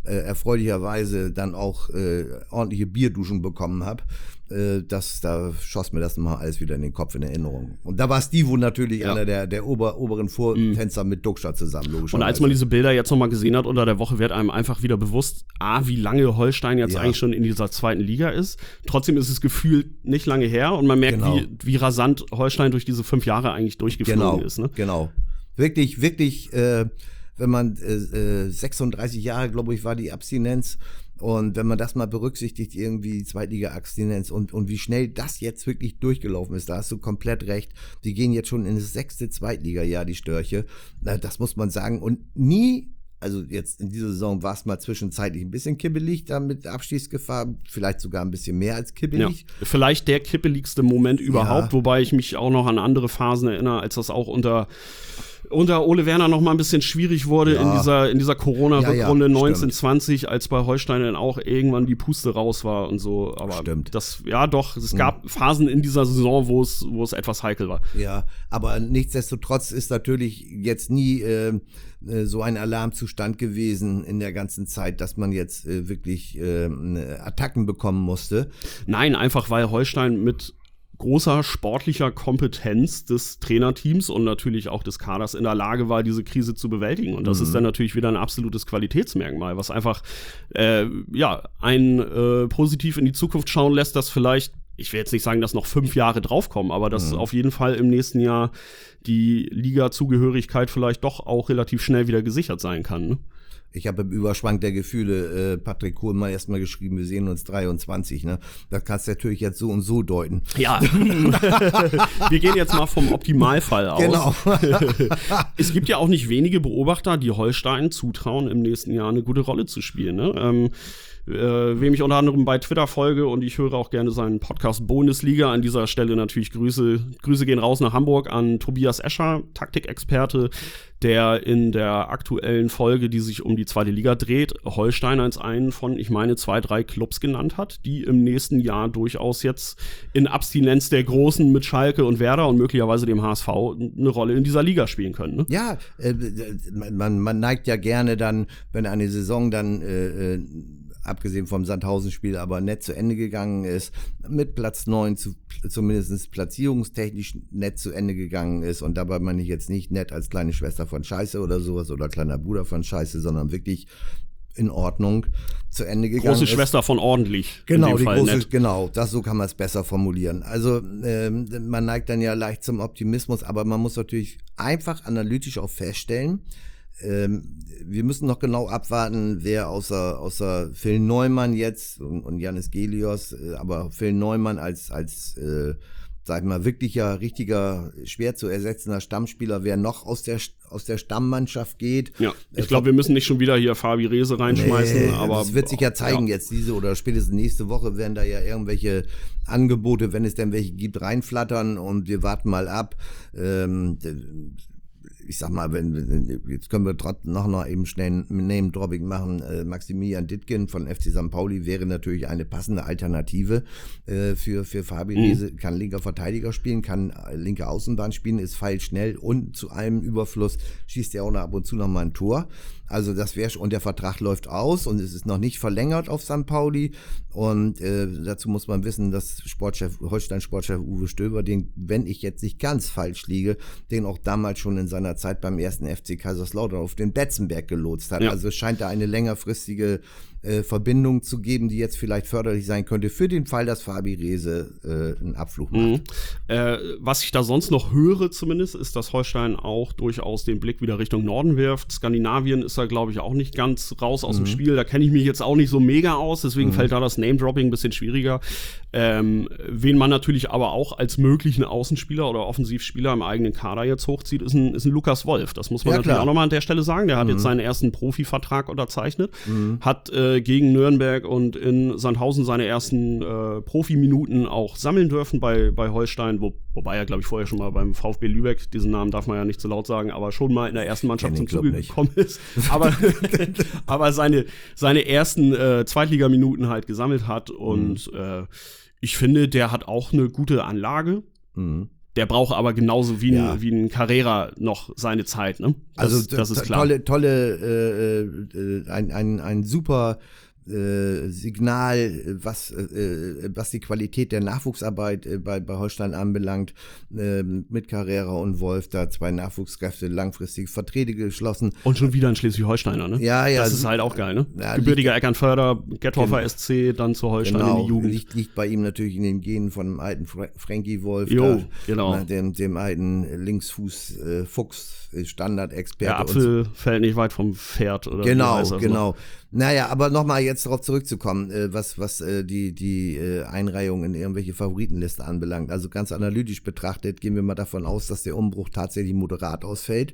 Speaker 3: äh, erfreulicherweise dann auch äh, ordentliche Bierduschen bekommen habe, äh, das, da schoss mir das mal alles wieder in den Kopf, in Erinnerung. Und da war Stivo natürlich ja. einer der, der ober, oberen Vortänzer mhm. mit Duxcher zusammen, logischerweise.
Speaker 2: Und als man diese Bilder jetzt nochmal gesehen hat unter der Woche, wird einem einfach wieder bewusst, A, wie lange Holstein jetzt ja. eigentlich schon in dieser zweiten Liga ist. Trotzdem ist es gefühlt nicht lange her und man merkt, genau. wie, wie rasant Holstein durch diese fünf Jahre eigentlich durchgeflogen
Speaker 3: genau.
Speaker 2: ist. Ne?
Speaker 3: Genau. Wirklich, wirklich, äh, wenn man äh, sechsunddreißig Jahre, glaube ich, war die Abstinenz. Und wenn man das mal berücksichtigt, irgendwie Zweitliga-Abstinenz und, und wie schnell das jetzt wirklich durchgelaufen ist, da hast du komplett recht. Die gehen jetzt schon in das sechste Zweitliga-Jahr, die Störche. Das muss man sagen. Und nie, also jetzt in dieser Saison war es mal zwischenzeitlich ein bisschen kippelig, da mit Abstiegsgefahr, vielleicht sogar ein bisschen mehr als kippelig.
Speaker 2: Ja, vielleicht der kippeligste Moment überhaupt, ja. wobei ich mich auch noch an andere Phasen erinnere, als das auch unter unter Ole Werner noch mal ein bisschen schwierig wurde ja. in dieser in dieser Corona-Rückrunde ja, ja, neunzehn zwanzig, als bei Holstein dann auch irgendwann die Puste raus war und so. Aber
Speaker 3: stimmt.
Speaker 2: das, ja doch, es gab mhm. Phasen in dieser Saison, wo es wo es etwas heikel war.
Speaker 3: Ja, aber nichtsdestotrotz ist natürlich jetzt nie äh, so ein Alarmzustand gewesen in der ganzen Zeit, dass man jetzt äh, wirklich äh, Attacken bekommen musste.
Speaker 2: Nein, einfach weil Holstein mit großer sportlicher Kompetenz des Trainerteams und natürlich auch des Kaders in der Lage war, diese Krise zu bewältigen. Und das mhm. ist dann natürlich wieder ein absolutes Qualitätsmerkmal, was einfach äh, ja einen äh, positiv in die Zukunft schauen lässt, dass vielleicht, ich will jetzt nicht sagen, dass noch fünf Jahre draufkommen, aber dass mhm. auf jeden Fall im nächsten Jahr die Liga-Zugehörigkeit vielleicht doch auch relativ schnell wieder gesichert sein kann. Ne?
Speaker 3: Ich habe im Überschwang der Gefühle äh, Patrick Kohlmeier erstmal geschrieben, wir sehen uns dreiundzwanzig, ne? Das kannst du natürlich jetzt so und so deuten.
Speaker 2: Ja, wir gehen jetzt mal vom Optimalfall aus.
Speaker 3: Genau.
Speaker 2: Es gibt ja auch nicht wenige Beobachter, die Holstein zutrauen, im nächsten Jahr eine gute Rolle zu spielen, ne? Ähm, Äh, wem ich unter anderem bei Twitter folge und ich höre auch gerne seinen Podcast Bundesliga. An dieser Stelle natürlich Grüße, Grüße gehen raus nach Hamburg an Tobias Escher, Taktikexperte, der in der aktuellen Folge, die sich um die zweite Liga dreht, Holstein als einen von, ich meine, zwei, drei Clubs genannt hat, die im nächsten Jahr durchaus jetzt in Abstinenz der Großen mit Schalke und Werder und möglicherweise dem H S V eine Rolle in dieser Liga spielen können. Ne?
Speaker 3: Ja, äh, man, man neigt ja gerne dann, wenn eine Saison dann äh, abgesehen vom Sandhausen-Spiel, aber nett zu Ende gegangen ist, mit Platz neun zu, zumindest platzierungstechnisch nett zu Ende gegangen ist. Und dabei meine ich jetzt nicht nett als kleine Schwester von Scheiße oder sowas oder kleiner Bruder von Scheiße, sondern wirklich in Ordnung zu Ende gegangen
Speaker 2: große
Speaker 3: ist.
Speaker 2: Große Schwester von ordentlich.
Speaker 3: Genau,
Speaker 2: in dem
Speaker 3: die
Speaker 2: Fall
Speaker 3: große,
Speaker 2: nett.
Speaker 3: genau, das so kann man es besser formulieren. Also ähm, man neigt dann ja leicht zum Optimismus, aber man muss natürlich einfach analytisch auch feststellen, Ähm, wir müssen noch genau abwarten, wer außer, außer Phil Neumann jetzt und, und Janis Gelios, äh, aber Phil Neumann als, als äh, sag ich mal, wirklicher, richtiger, schwer zu ersetzender Stammspieler, wer noch aus der, aus der Stammmannschaft geht.
Speaker 2: Ja, ich äh, glaube, wir müssen nicht schon wieder hier Fabi Rehse reinschmeißen.
Speaker 3: Nee,
Speaker 2: aber
Speaker 3: das wird sich ja zeigen
Speaker 2: ja.
Speaker 3: jetzt, diese oder spätestens nächste Woche werden da ja irgendwelche Angebote, wenn es denn welche gibt, reinflattern und wir warten mal ab. Ähm, Ich sag mal, wenn, jetzt können wir trotzdem noch, noch eben schnell ein Name-Dropping machen. Äh, Maximilian Dittgen von F C Sankt Pauli wäre natürlich eine passende Alternative äh, für, für Fabi Rehse. Mhm. Kann linker Verteidiger spielen, kann linke Außenbahn spielen, ist feilschnell und zu einem Überfluss schießt er auch noch ab und zu noch mal ein Tor. Also das wäre, und der Vertrag läuft aus und es ist noch nicht verlängert auf Sankt Pauli. Und äh, dazu muss man wissen, dass Sportchef, Holstein-Sportchef Uwe Stöber, den, wenn ich jetzt nicht ganz falsch liege, den auch damals schon in seiner Zeit beim ersten F C Kaiserslautern auf den Betzenberg gelotst hat. Ja. Also es scheint da eine längerfristige äh, Verbindung zu geben, die jetzt vielleicht förderlich sein könnte für den Fall, dass Fabi Rehse äh, einen Abflug macht.
Speaker 2: Mhm. Äh, was ich da sonst noch höre zumindest, ist, dass Holstein auch durchaus den Blick wieder Richtung Norden wirft. Skandinavien ist da, glaube ich, auch nicht ganz raus aus mhm. dem Spiel. Da kenne ich mich jetzt auch nicht so mega aus, deswegen mhm. fällt da das Name-Dropping ein bisschen schwieriger. Ähm, wen man natürlich aber auch als möglichen Außenspieler oder Offensivspieler im eigenen Kader jetzt hochzieht, ist ein, ist ein Lukas Wolf. Das muss man ja, natürlich klar. auch nochmal an der Stelle sagen. Der hat mhm. jetzt seinen ersten Profivertrag unterzeichnet, mhm. hat äh, gegen Nürnberg und in Sandhausen seine ersten äh, Profiminuten auch sammeln dürfen bei, bei Holstein, wo, wobei er, glaube ich, vorher schon mal beim VfB Lübeck, diesen Namen darf man ja nicht so laut sagen, aber schon mal in der ersten Mannschaft zum Zuge gekommen ist. Aber, aber seine, seine ersten äh, Zweitligaminuten halt gesammelt hat und mhm. äh, ich finde, der hat auch eine gute Anlage.
Speaker 3: Mhm.
Speaker 2: Der braucht aber genauso wie ein,
Speaker 3: Ja.
Speaker 2: wie ein Carrera noch seine Zeit, ne? Das,
Speaker 3: Also
Speaker 2: das ist klar.
Speaker 3: tolle, tolle, äh, äh, ein, ein, ein super äh, Signal, was, äh, was die Qualität der Nachwuchsarbeit äh, bei, bei Holstein anbelangt. Äh, mit Carrera und Wolf, da zwei Nachwuchskräfte langfristige Verträge geschlossen.
Speaker 2: Und schon wieder ein Schleswig-Holsteiner, ne?
Speaker 3: Ja, ja.
Speaker 2: Das ist halt auch geil, ne?
Speaker 3: Ja,
Speaker 2: Gebürtiger Eckernförder, Gettorfer
Speaker 3: Genau.
Speaker 2: S C, dann zu Holstein
Speaker 3: Genau,
Speaker 2: in die Jugend.
Speaker 3: liegt, liegt bei ihm natürlich in den Genen von dem alten Fra Frankie Wolf,
Speaker 2: Jo,
Speaker 3: da,
Speaker 2: genau.
Speaker 3: dem, dem alten Linksfuß äh, Fuchs, äh, Standardexperte.
Speaker 2: Der
Speaker 3: und so.
Speaker 2: Apfel fällt nicht weit vom Pferd, oder wie
Speaker 3: Genau,
Speaker 2: heißt das, ne?
Speaker 3: genau. Naja, aber nochmal jetzt darauf zurückzukommen, äh, was, was äh, die, die äh, Einreihung in irgendwelche Favoritenliste anbelangt. Also ganz analytisch betrachtet gehen wir mal davon aus, dass der Umbruch tatsächlich moderat ausfällt.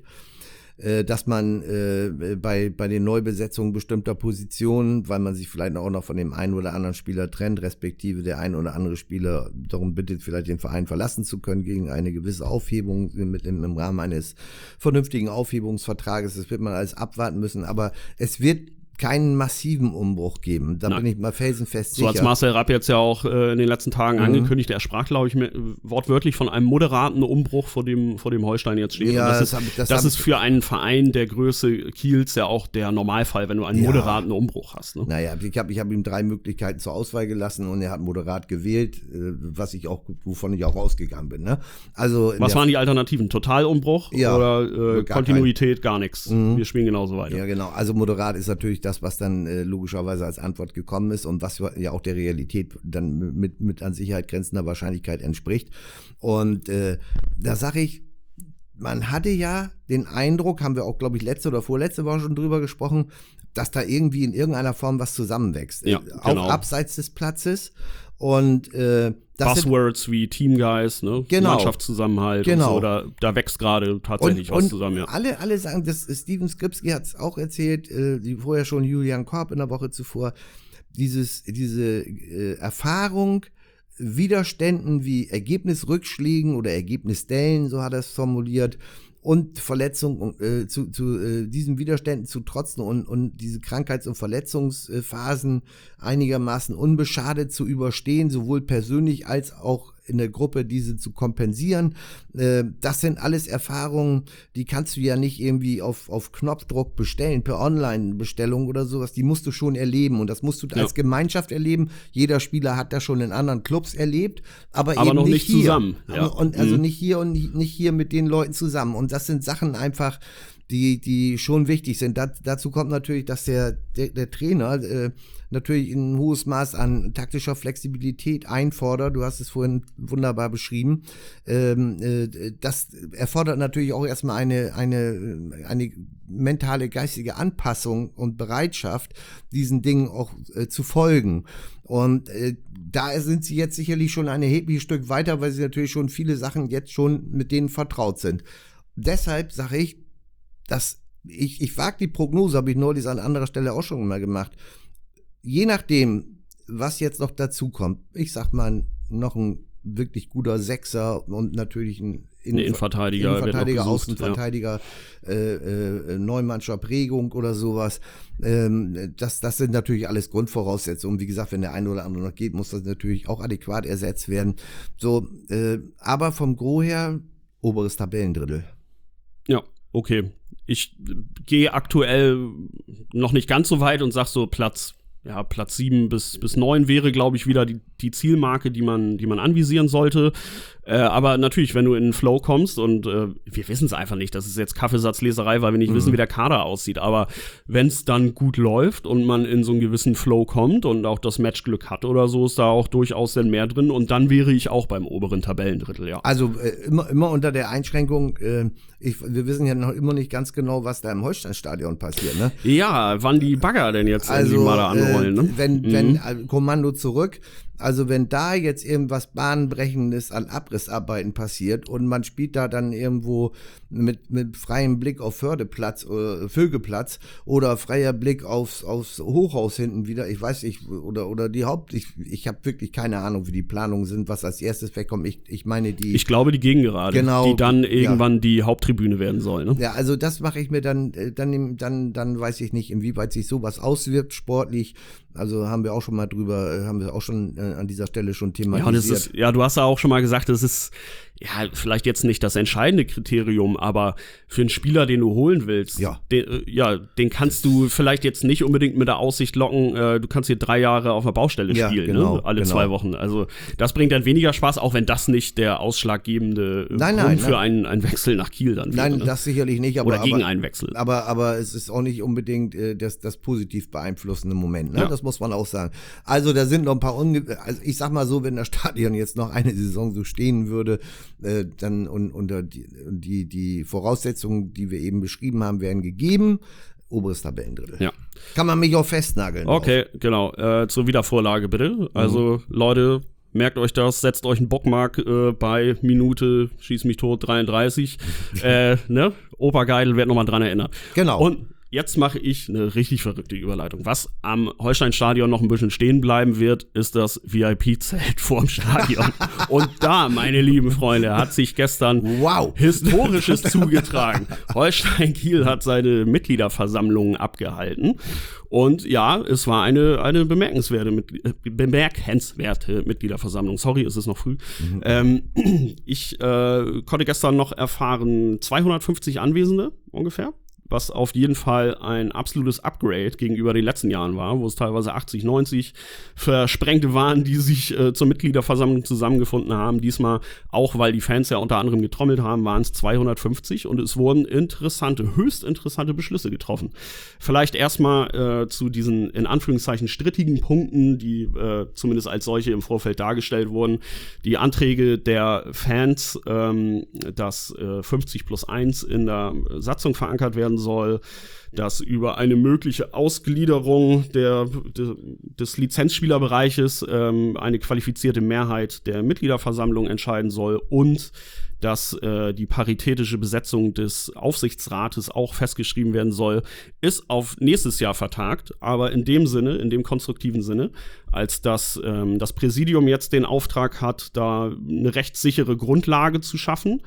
Speaker 3: Äh, dass man äh, bei, bei den Neubesetzungen bestimmter Positionen, weil man sich vielleicht auch noch von dem einen oder anderen Spieler trennt, respektive der ein oder andere Spieler darum bittet, vielleicht den Verein verlassen zu können gegen eine gewisse Aufhebung mit im, im Rahmen eines vernünftigen Aufhebungsvertrages. Das wird man alles abwarten müssen, aber es wird keinen massiven Umbruch geben. Da
Speaker 2: Nein.
Speaker 3: bin ich mal felsenfest
Speaker 2: So
Speaker 3: sicher.
Speaker 2: als Marcel Rapp jetzt ja auch äh, in den letzten Tagen
Speaker 3: Mhm.
Speaker 2: angekündigt, er sprach, glaube ich, mit, wortwörtlich von einem moderaten Umbruch, vor dem, vor dem Holstein jetzt steht.
Speaker 3: Ja,
Speaker 2: Und das
Speaker 3: das
Speaker 2: ist,
Speaker 3: hab ich- das
Speaker 2: das
Speaker 3: hab
Speaker 2: ist
Speaker 3: ich-
Speaker 2: für einen Verein der Größe Kiels ja auch der Normalfall, wenn du einen
Speaker 3: Ja.
Speaker 2: moderaten Umbruch hast. Ne?
Speaker 3: Naja, ich habe ich hab ihm drei Möglichkeiten zur Auswahl gelassen und er hat moderat gewählt, äh, was ich auch, wovon ich auch ausgegangen bin. Ne? Also in
Speaker 2: Was
Speaker 3: der-
Speaker 2: waren die Alternativen? Totalumbruch
Speaker 3: Ja,
Speaker 2: oder äh,
Speaker 3: gar
Speaker 2: Kontinuität, gar nichts?
Speaker 3: Mhm.
Speaker 2: Wir spielen genauso weiter.
Speaker 3: Ja, genau. Also moderat ist natürlich das, was dann äh, logischerweise als Antwort gekommen ist und was ja auch der Realität dann mit, mit an Sicherheit grenzender Wahrscheinlichkeit entspricht. Und äh, da sage ich, man hatte ja den Eindruck, haben wir auch, glaube ich, letzte oder vorletzte Woche schon drüber gesprochen, dass da irgendwie in irgendeiner Form was zusammenwächst.
Speaker 2: Ja,
Speaker 3: Äh, auch
Speaker 2: genau.
Speaker 3: abseits des Platzes. Und äh, das sind,
Speaker 2: Buzzwords wie Teamgeist, ne?
Speaker 3: Genau.
Speaker 2: Mannschaftszusammenhalt
Speaker 3: Genau.
Speaker 2: und so, da, da wächst gerade tatsächlich
Speaker 3: und,
Speaker 2: was
Speaker 3: und
Speaker 2: zusammen, ja.
Speaker 3: alle, alle sagen, das Steven Skripski hat es auch erzählt, äh, die vorher schon Julian Korb in der Woche zuvor, dieses, diese äh, Erfahrung, Widerständen wie Ergebnisrückschlägen oder Ergebnisdellen, so hat er es formuliert, und Verletzung, äh, zu, zu äh, diesen Widerständen zu trotzen und, und diese Krankheits- und Verletzungsphasen einigermaßen unbeschadet zu überstehen, sowohl persönlich als auch in der Gruppe diese zu kompensieren. Äh, das sind alles Erfahrungen, die kannst du ja nicht irgendwie auf, auf Knopfdruck bestellen, per Online-Bestellung oder sowas. Die musst du schon erleben und das musst du
Speaker 2: Ja.
Speaker 3: als Gemeinschaft erleben. Jeder Spieler hat das schon in anderen Clubs erlebt, aber,
Speaker 2: Aber
Speaker 3: eben
Speaker 2: noch
Speaker 3: nicht
Speaker 2: nicht
Speaker 3: hier.
Speaker 2: zusammen, ja.
Speaker 3: Und also
Speaker 2: Mhm.
Speaker 3: nicht hier und nicht nicht hier mit den Leuten zusammen. Und das sind Sachen einfach, die, die schon wichtig sind. Da, dazu kommt natürlich, dass der, der, der Trainer äh, natürlich ein hohes Maß an taktischer Flexibilität einfordert. Du hast es vorhin wunderbar beschrieben. Ähm, äh, das erfordert natürlich auch erstmal eine, eine, eine mentale, geistige Anpassung und Bereitschaft, diesen Dingen auch äh, zu folgen. Und äh, da sind sie jetzt sicherlich schon ein erhebliches Stück weiter, weil sie natürlich schon viele Sachen jetzt schon mit denen vertraut sind. Deshalb sage ich, dass ich, ich wage die Prognose, habe ich neulich an anderer Stelle auch schon mal gemacht. Je nachdem, was jetzt noch dazu kommt, ich sag mal, noch ein wirklich guter Sechser und natürlich ein
Speaker 2: Ein Innenverteidiger,
Speaker 3: Innenverteidiger,
Speaker 2: wird noch gesucht,
Speaker 3: Außenverteidiger, äh, äh, Neumannscher Prägung oder sowas. Ähm, das, das sind natürlich alles Grundvoraussetzungen. Wie gesagt, wenn der eine oder andere noch geht, muss das natürlich auch adäquat ersetzt werden. So, äh, aber vom Gros her, oberes Tabellendrittel.
Speaker 2: Ja, okay. Ich äh, gehe aktuell noch nicht ganz so weit und sag so Platz, ja, Platz sieben bis, bis neun wäre, glaube ich, wieder die, die Zielmarke, die man, die man anvisieren sollte. Äh, aber natürlich, wenn du in den Flow kommst und äh, wir wissen es einfach nicht, das ist jetzt Kaffeesatzleserei, weil wir nicht
Speaker 3: Mhm.
Speaker 2: wissen, wie der Kader aussieht, aber wenn es dann gut läuft und man in so einen gewissen Flow kommt und auch das Matchglück hat oder so, ist da auch durchaus dann mehr drin und dann wäre ich auch beim oberen Tabellendrittel, ja.
Speaker 3: Also äh, immer, immer unter der Einschränkung, äh, ich, wir wissen ja noch immer nicht ganz genau, was da im Holsteinstadion passiert, ne?
Speaker 2: Ja, wann die Bagger denn jetzt endlich
Speaker 3: Also
Speaker 2: mal da anrollen,
Speaker 3: äh,
Speaker 2: ne?
Speaker 3: wenn,
Speaker 2: Mhm.
Speaker 3: wenn äh, Kommando zurück, also wenn da jetzt irgendwas Bahnbrechendes an Abrissarbeiten passiert und man spielt da dann irgendwo mit, mit freiem Blick auf Fördeplatz oder Vögelplatz oder freier Blick aufs, aufs Hochhaus hinten wieder, ich weiß nicht, oder, oder die Haupt, ich, ich habe wirklich keine Ahnung, wie die Planungen sind, was als erstes wegkommt. Ich, ich meine die...
Speaker 2: Ich glaube, die Gegengerade,
Speaker 3: Genau,
Speaker 2: die dann
Speaker 3: ja.
Speaker 2: irgendwann die Haupttribüne werden soll, ne?
Speaker 3: Ja, also das mache ich mir dann, äh, dann, dann, dann weiß ich nicht, inwieweit sich sowas auswirkt sportlich. Also haben wir auch schon mal drüber, äh, haben wir auch schon äh, an dieser Stelle schon
Speaker 2: Ja,
Speaker 3: thematisiert.
Speaker 2: und es ist, ja, du hast ja auch schon mal gesagt, es ist ja vielleicht jetzt nicht das entscheidende Kriterium, aber für einen Spieler, den du holen willst,
Speaker 3: Ja.
Speaker 2: den, äh, ja, den kannst du vielleicht jetzt nicht unbedingt mit der Aussicht locken, äh, du kannst hier drei Jahre auf der Baustelle
Speaker 3: Ja,
Speaker 2: spielen,
Speaker 3: genau,
Speaker 2: ne? alle
Speaker 3: genau.
Speaker 2: zwei Wochen. Also das bringt dann weniger Spaß, auch wenn das nicht der ausschlaggebende äh,
Speaker 3: Nein,
Speaker 2: Grund
Speaker 3: nein,
Speaker 2: für
Speaker 3: nein.
Speaker 2: einen, einen Wechsel nach Kiel dann wäre.
Speaker 3: Nein,
Speaker 2: ne?
Speaker 3: das sicherlich nicht. Aber,
Speaker 2: Oder gegen
Speaker 3: aber,
Speaker 2: einen Wechsel.
Speaker 3: Aber, aber es ist auch nicht unbedingt äh, das, das positiv beeinflussende Moment. Ne?
Speaker 2: Ja.
Speaker 3: Das muss man auch sagen. Also da sind noch ein paar, unge also ich sag mal so, wenn das Stadion jetzt noch eine Saison so stehen würde, äh, dann und, unter die, die, die Voraussetzungen, die wir eben beschrieben haben, wären gegeben. Oberes Tabellendrittel.
Speaker 2: Ja.
Speaker 3: Kann man mich auch festnageln.
Speaker 2: Okay, genau. Äh, zur Wiedervorlage bitte. Also,
Speaker 3: Mhm.
Speaker 2: Leute, merkt euch das, setzt euch einen Bockmark äh, bei Minute, schieß mich tot, dreiunddreißig. äh, ne? Opa Geidel wird nochmal dran erinnert.
Speaker 3: Genau.
Speaker 2: Und jetzt mache ich eine richtig verrückte Überleitung. Was am Holstein-Stadion noch ein bisschen stehen bleiben wird, ist das V I P-Zelt vorm Stadion. Und da, meine lieben Freunde, hat sich gestern
Speaker 3: Wow.
Speaker 2: Historisches zugetragen. Holstein-Kiel hat seine Mitgliederversammlung abgehalten. Und ja, es war eine, eine bemerkenswerte, Mitgl- äh, bemerkenswerte Mitgliederversammlung. Sorry, es ist noch früh.
Speaker 3: Mhm.
Speaker 2: Ähm, ich äh, konnte gestern noch erfahren, zweihundertfünfzig Anwesende ungefähr. Was auf jeden Fall ein absolutes Upgrade gegenüber den letzten Jahren war, wo es teilweise achtzig, neunzig Versprengte waren, die sich äh, zur Mitgliederversammlung zusammengefunden haben. Diesmal, auch weil die Fans ja unter anderem getrommelt haben, waren es zweihundertfünfzig und es wurden interessante, höchst interessante Beschlüsse getroffen. Vielleicht erstmal äh, zu diesen in Anführungszeichen strittigen Punkten, die äh, zumindest als solche im Vorfeld dargestellt wurden. Die Anträge der Fans, ähm, dass äh, fünfzig plus eins in der Satzung verankert werden soll, dass über eine mögliche Ausgliederung der, de, des Lizenzspielerbereiches ähm, eine qualifizierte Mehrheit der Mitgliederversammlung entscheiden soll und dass äh, die paritätische Besetzung des Aufsichtsrates auch festgeschrieben werden soll, ist auf nächstes Jahr vertagt, aber in dem Sinne, in dem konstruktiven Sinne, als dass ähm, das Präsidium jetzt den Auftrag hat, da eine rechtssichere Grundlage zu schaffen,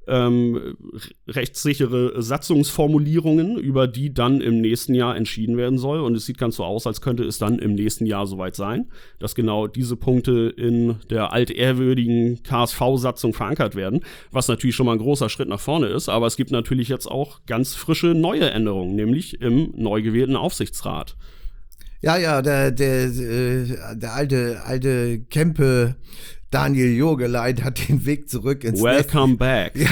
Speaker 2: Ähm, rechtssichere Satzungsformulierungen, über die dann im nächsten Jahr entschieden werden soll. Und es sieht ganz so aus, als könnte es dann im nächsten Jahr soweit sein, dass genau diese Punkte in der altehrwürdigen K S V-Satzung verankert werden, was natürlich schon mal ein großer Schritt nach vorne ist. Aber es gibt natürlich jetzt auch ganz frische neue Änderungen, nämlich im neu gewählten Aufsichtsrat.
Speaker 3: Ja, ja, der, der, äh, der alte, alte Kempe Daniel Jurgeleit hat den Weg zurück ins
Speaker 2: Welcome back.
Speaker 3: Ja,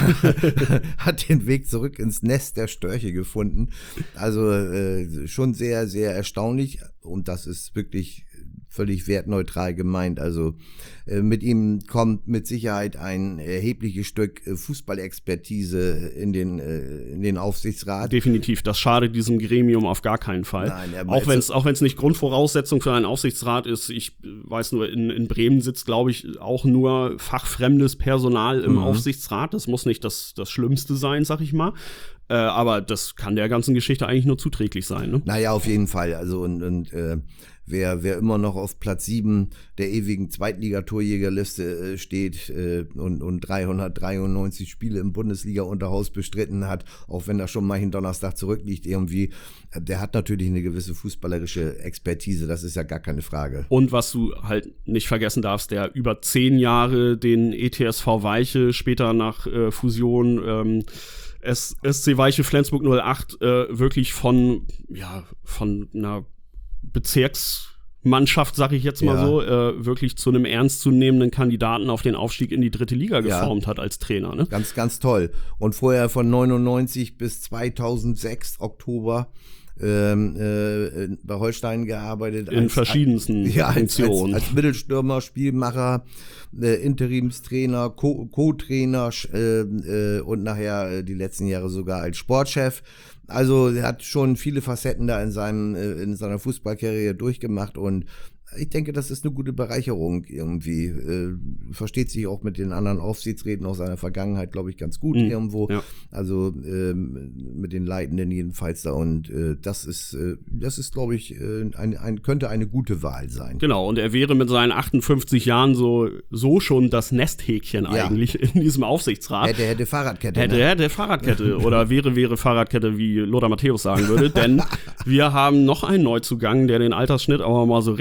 Speaker 3: hat den Weg zurück ins Nest der Störche gefunden. Also äh, schon sehr, sehr erstaunlich und das ist wirklich völlig wertneutral gemeint. Also äh, mit ihm kommt mit Sicherheit ein erhebliches Stück äh, Fußballexpertise in den, äh, in den Aufsichtsrat.
Speaker 2: Definitiv, das schadet diesem Gremium auf gar keinen Fall.
Speaker 3: Nein, er-
Speaker 2: auch wenn es auch wenn's nicht Grundvoraussetzung für einen Aufsichtsrat ist. Ich weiß nur, in, in Bremen sitzt, glaube ich, auch nur fachfremdes Personal im
Speaker 3: Mhm.
Speaker 2: Aufsichtsrat. Das muss nicht das, das Schlimmste sein, sag ich mal. Äh, aber das kann der ganzen Geschichte eigentlich nur zuträglich sein. Ne?
Speaker 3: Naja, auf jeden Fall. Also und, und äh, wer, wer immer noch auf Platz sieben der ewigen Zweitligatorjägerliste äh, steht äh, und, und dreihundertdreiundneunzig Spiele im Bundesliga-Unterhaus bestritten hat, auch wenn er schon mal hin Donnerstag zurückliegt irgendwie, äh, der hat natürlich eine gewisse fußballerische Expertise, das ist ja gar keine Frage.
Speaker 2: Und was du halt nicht vergessen darfst, der über zehn Jahre den E T S V Weiche, später nach äh, Fusion ähm, S C Weiche Flensburg null acht äh, wirklich von, ja, von einer Bezirksmannschaft, sag ich jetzt mal
Speaker 3: Ja.
Speaker 2: so, äh, wirklich zu einem ernstzunehmenden Kandidaten auf den Aufstieg in die dritte Liga
Speaker 3: Ja.
Speaker 2: geformt hat als Trainer. Ne?
Speaker 3: Ganz, ganz toll. Und vorher von neunundneunzig bis zweitausendsechs Oktober ähm, äh, bei Holstein gearbeitet.
Speaker 2: In
Speaker 3: als-
Speaker 2: verschiedensten
Speaker 3: Ja, als, als,
Speaker 2: Funktionen.
Speaker 3: als Mittelstürmer, Spielmacher, äh, Interimstrainer, Co- Co-Trainer äh, äh, und nachher äh, die letzten Jahre sogar als Sportchef. Also er hat schon viele Facetten da in seinem äh, in seiner Fußballkarriere durchgemacht und ich denke, das ist eine gute Bereicherung irgendwie. Äh, versteht sich auch mit den anderen Aufsichtsräten aus seiner Vergangenheit, glaube ich, ganz gut
Speaker 2: Mhm,
Speaker 3: irgendwo.
Speaker 2: ja.
Speaker 3: Also ähm, mit den Leitenden jedenfalls da. Und äh, das ist, äh, das ist, glaube ich, äh, ein, ein, könnte eine gute Wahl sein.
Speaker 2: Genau, und er wäre mit seinen achtundfünfzig Jahren so, so schon das Nesthäkchen
Speaker 3: Ja.
Speaker 2: eigentlich in diesem Aufsichtsrat.
Speaker 3: Hätte, hätte Fahrradkette.
Speaker 2: Hätte,
Speaker 3: ne?
Speaker 2: hätte Fahrradkette oder wäre, wäre Fahrradkette, wie Lothar Matthäus sagen würde, denn wir haben noch einen Neuzugang, der den Altersschnitt aber mal so richtig nach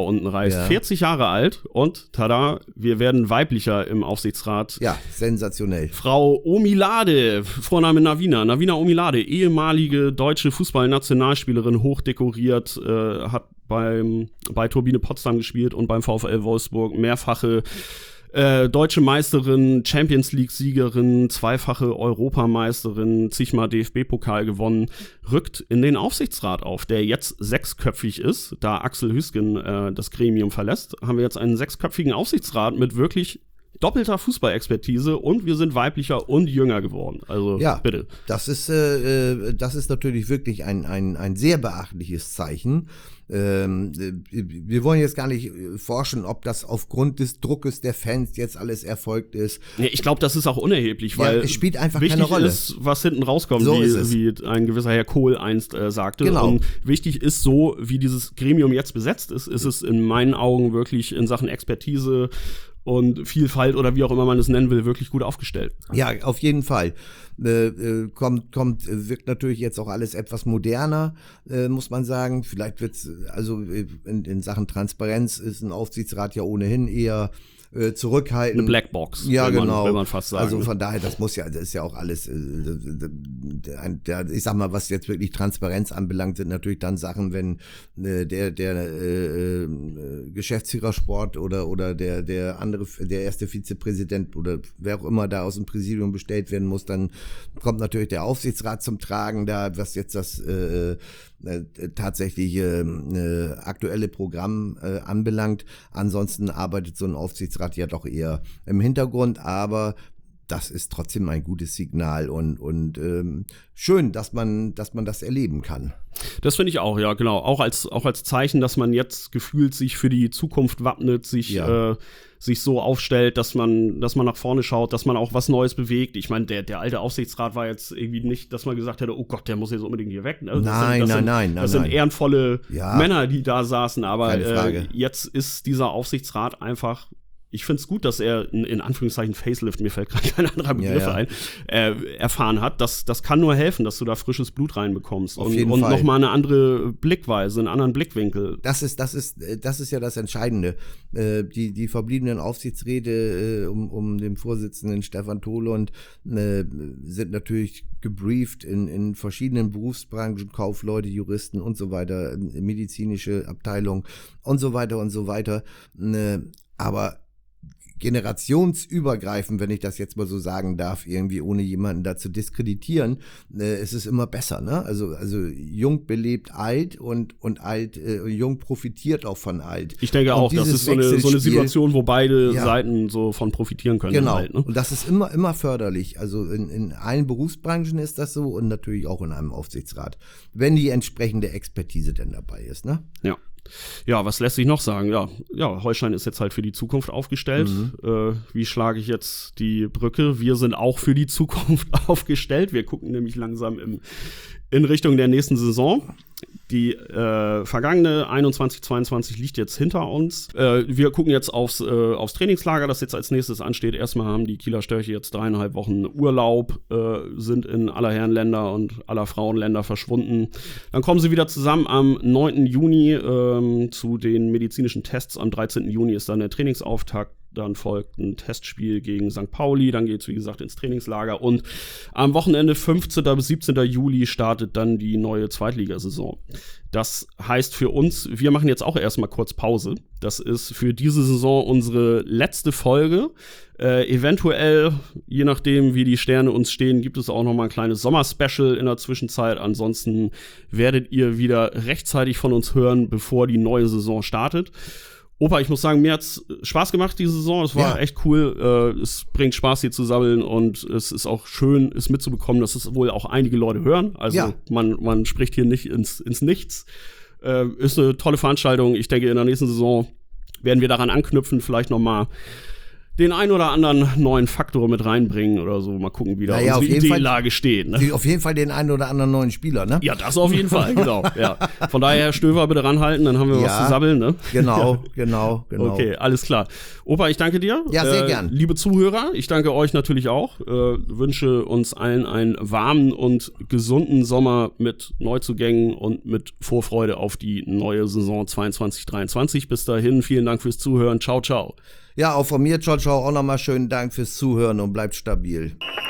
Speaker 2: unten reißt.
Speaker 3: Ja.
Speaker 2: vierzig Jahre alt und tada, wir werden weiblicher im Aufsichtsrat.
Speaker 3: Ja, sensationell.
Speaker 2: Frau Omilade, Vorname Navina, Navina Omilade, ehemalige deutsche Fußballnationalspielerin, hochdekoriert, äh, hat beim, bei Turbine Potsdam gespielt und beim VfL Wolfsburg, mehrfache Äh, deutsche Meisterin, Champions League-Siegerin, zweifache Europameisterin, zigmal D F B-Pokal gewonnen, rückt in den Aufsichtsrat auf, der jetzt sechsköpfig ist. Da Axel Hüsgen äh, das Gremium verlässt, haben wir jetzt einen sechsköpfigen Aufsichtsrat mit wirklich doppelter Fußballexpertise und wir sind weiblicher und jünger geworden. Also
Speaker 3: ja,
Speaker 2: bitte.
Speaker 3: Das ist, äh, das ist natürlich wirklich ein, ein, ein sehr beachtliches Zeichen. Ähm, wir wollen jetzt gar nicht forschen, ob das aufgrund des Druckes der Fans jetzt alles erfolgt ist.
Speaker 2: Ja, ich glaube, das ist auch unerheblich, weil
Speaker 3: ja, es spielt einfach
Speaker 2: wichtig
Speaker 3: keine Rolle.
Speaker 2: ist, was hinten rauskommt,
Speaker 3: So
Speaker 2: wie, wie ein gewisser Herr Kohl einst äh, sagte.
Speaker 3: Genau.
Speaker 2: Und wichtig ist, so wie dieses Gremium jetzt besetzt ist, ist es in meinen Augen wirklich in Sachen Expertise und Vielfalt oder wie auch immer man es nennen will, wirklich gut aufgestellt.
Speaker 3: Ja, auf jeden Fall. Äh, äh, kommt, kommt, wirkt natürlich jetzt auch alles etwas moderner, äh, muss man sagen. Vielleicht wird's, also in, in Sachen Transparenz ist ein Aufsichtsrat ja ohnehin eher äh, zurückhaltend.
Speaker 2: Eine Blackbox,
Speaker 3: ja,
Speaker 2: will,
Speaker 3: genau.
Speaker 2: man, will man fast sagen.
Speaker 3: Also von daher, das muss ja, das ist ja auch alles, äh, der, der, ich sag mal, was jetzt wirklich Transparenz anbelangt, sind natürlich dann Sachen, wenn äh, der, der äh, äh, Geschäftsführersport oder, oder der, der andere, der erste Vizepräsident oder wer auch immer da aus dem Präsidium bestellt werden muss, dann kommt natürlich der Aufsichtsrat zum Tragen, da was jetzt das äh, äh, tatsächliche äh, aktuelle Programm äh, anbelangt. Ansonsten arbeitet so ein Aufsichtsrat ja doch eher im Hintergrund, aber das ist trotzdem ein gutes Signal und, und ähm, schön, dass man, dass man das erleben kann.
Speaker 2: Das finde ich auch, ja, genau. Auch als, auch als Zeichen, dass man jetzt gefühlt sich für die Zukunft wappnet, sich,
Speaker 3: Ja.
Speaker 2: äh, sich so aufstellt, dass man, dass man nach vorne schaut, dass man auch was Neues bewegt. Ich meine, der, der alte Aufsichtsrat war jetzt irgendwie nicht, dass man gesagt hätte, oh Gott, der muss jetzt unbedingt hier weg. Also das
Speaker 3: Nein,
Speaker 2: sind, das
Speaker 3: nein,
Speaker 2: sind,
Speaker 3: nein,
Speaker 2: Das
Speaker 3: nein,
Speaker 2: sind
Speaker 3: nein.
Speaker 2: ehrenvolle
Speaker 3: Ja.
Speaker 2: Männer, die da saßen, aber
Speaker 3: Keine Frage.
Speaker 2: äh, jetzt ist dieser Aufsichtsrat einfach. Ich finde es gut, dass er in, in Anführungszeichen Facelift, mir fällt gerade kein anderer Begriff
Speaker 3: Ja, ja.
Speaker 2: ein, äh, erfahren hat. Das, das kann nur helfen, dass du da frisches Blut reinbekommst.
Speaker 3: Auf
Speaker 2: und
Speaker 3: jeden
Speaker 2: und
Speaker 3: Fall.
Speaker 2: nochmal eine andere Blickweise, einen anderen Blickwinkel.
Speaker 3: Das ist, das ist, das ist ja das Entscheidende. Äh, die, die verbliebenen Aufsichtsräte äh, um, um den Vorsitzenden Stefan Tholund äh, sind natürlich gebrieft in, in verschiedenen Berufsbranchen, Kaufleute, Juristen und so weiter, medizinische Abteilung und so weiter und so weiter. Äh, aber generationsübergreifend, wenn ich das jetzt mal so sagen darf, irgendwie ohne jemanden da zu diskreditieren, äh, ist es immer besser, ne? Also, also jung belebt alt und, und alt, äh, jung profitiert auch von alt.
Speaker 2: Ich denke
Speaker 3: Und
Speaker 2: auch, das
Speaker 3: dieses
Speaker 2: ist so eine, so eine
Speaker 3: Wechselspiel-
Speaker 2: Situation, wo beide
Speaker 3: Ja.
Speaker 2: Seiten so von profitieren können.
Speaker 3: Genau.
Speaker 2: Halt, ne?
Speaker 3: Und das ist immer, immer förderlich. Also in, in allen Berufsbranchen ist das so und natürlich auch in einem Aufsichtsrat, wenn die entsprechende Expertise denn dabei ist, ne?
Speaker 2: Ja. Ja, was lässt sich noch sagen? Ja, ja, Holstein ist jetzt halt für die Zukunft aufgestellt.
Speaker 3: Mhm.
Speaker 2: Äh, wie schlage ich jetzt die Brücke? Wir sind auch für die Zukunft aufgestellt. Wir gucken nämlich langsam im, in Richtung der nächsten Saison. Die äh, vergangene einundzwanzig zweiundzwanzig liegt jetzt hinter uns. Äh, wir gucken jetzt aufs, äh, aufs Trainingslager, das jetzt als nächstes ansteht. Erstmal haben die Kieler Störche jetzt dreieinhalb Wochen Urlaub, äh, sind in aller Herrenländer und aller Frauenländer verschwunden. Dann kommen sie wieder zusammen am neunten Juni ähm, zu den medizinischen Tests. Am dreizehnten Juni ist dann der Trainingsauftakt. Dann folgt ein Testspiel gegen Sankt Pauli, dann geht es, wie gesagt, ins Trainingslager und am Wochenende fünfzehnten bis siebzehnten Juli startet dann die neue Zweitligasaison. Das heißt für uns, wir machen jetzt auch erstmal kurz Pause. Das ist für diese Saison unsere letzte Folge. Äh, eventuell, je nachdem, wie die Sterne uns stehen, gibt es auch noch mal ein kleines Sommer-Special in der Zwischenzeit. Ansonsten werdet ihr wieder rechtzeitig von uns hören, bevor die neue Saison startet. Opa, ich muss sagen, mir hat's Spaß gemacht, diese Saison. Es war
Speaker 3: Ja.
Speaker 2: echt cool. Äh, es bringt Spaß, hier zu sabbeln und es ist auch schön, es mitzubekommen, dass es wohl auch einige Leute hören. Also
Speaker 3: Ja.
Speaker 2: man, man spricht hier nicht ins, ins Nichts. Äh, ist eine tolle Veranstaltung. Ich denke, in der nächsten Saison werden wir daran anknüpfen, vielleicht noch mal den ein oder anderen neuen Faktor mit reinbringen oder so. Mal gucken, wie da
Speaker 3: Naja,
Speaker 2: unsere
Speaker 3: auf jeden
Speaker 2: Ideellage steht. Ne?
Speaker 3: Auf jeden Fall den einen oder anderen neuen Spieler, ne?
Speaker 2: Ja, das auf jeden Fall, genau. Ja. Von daher, Herr Stöver, bitte ranhalten, dann haben wir
Speaker 3: Ja,
Speaker 2: was zu sabbeln. Ne?
Speaker 3: Genau, genau, genau.
Speaker 2: Okay, alles klar. Opa, ich danke dir.
Speaker 3: Ja, sehr
Speaker 2: äh,
Speaker 3: gern.
Speaker 2: Liebe Zuhörer, ich danke euch natürlich auch. Äh, wünsche uns allen einen warmen und gesunden Sommer mit Neuzugängen und mit Vorfreude auf die neue Saison zweiundzwanzig dreiundzwanzig. Bis dahin, vielen Dank fürs Zuhören. Ciao, ciao.
Speaker 3: Ja, auch von mir, ciao, ciao, auch nochmal schönen Dank fürs Zuhören und bleibt stabil.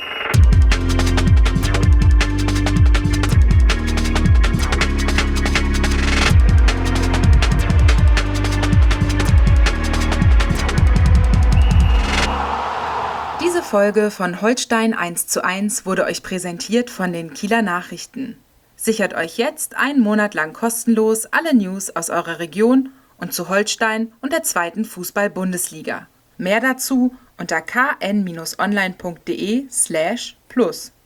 Speaker 4: Diese Folge von Holstein eins zu eins wurde euch präsentiert von den Kieler Nachrichten. Sichert euch jetzt einen Monat lang kostenlos alle News aus eurer Region und zu Holstein und der zweiten Fußball-Bundesliga. Mehr dazu unter k n Bindestrich online punkt de slash plus.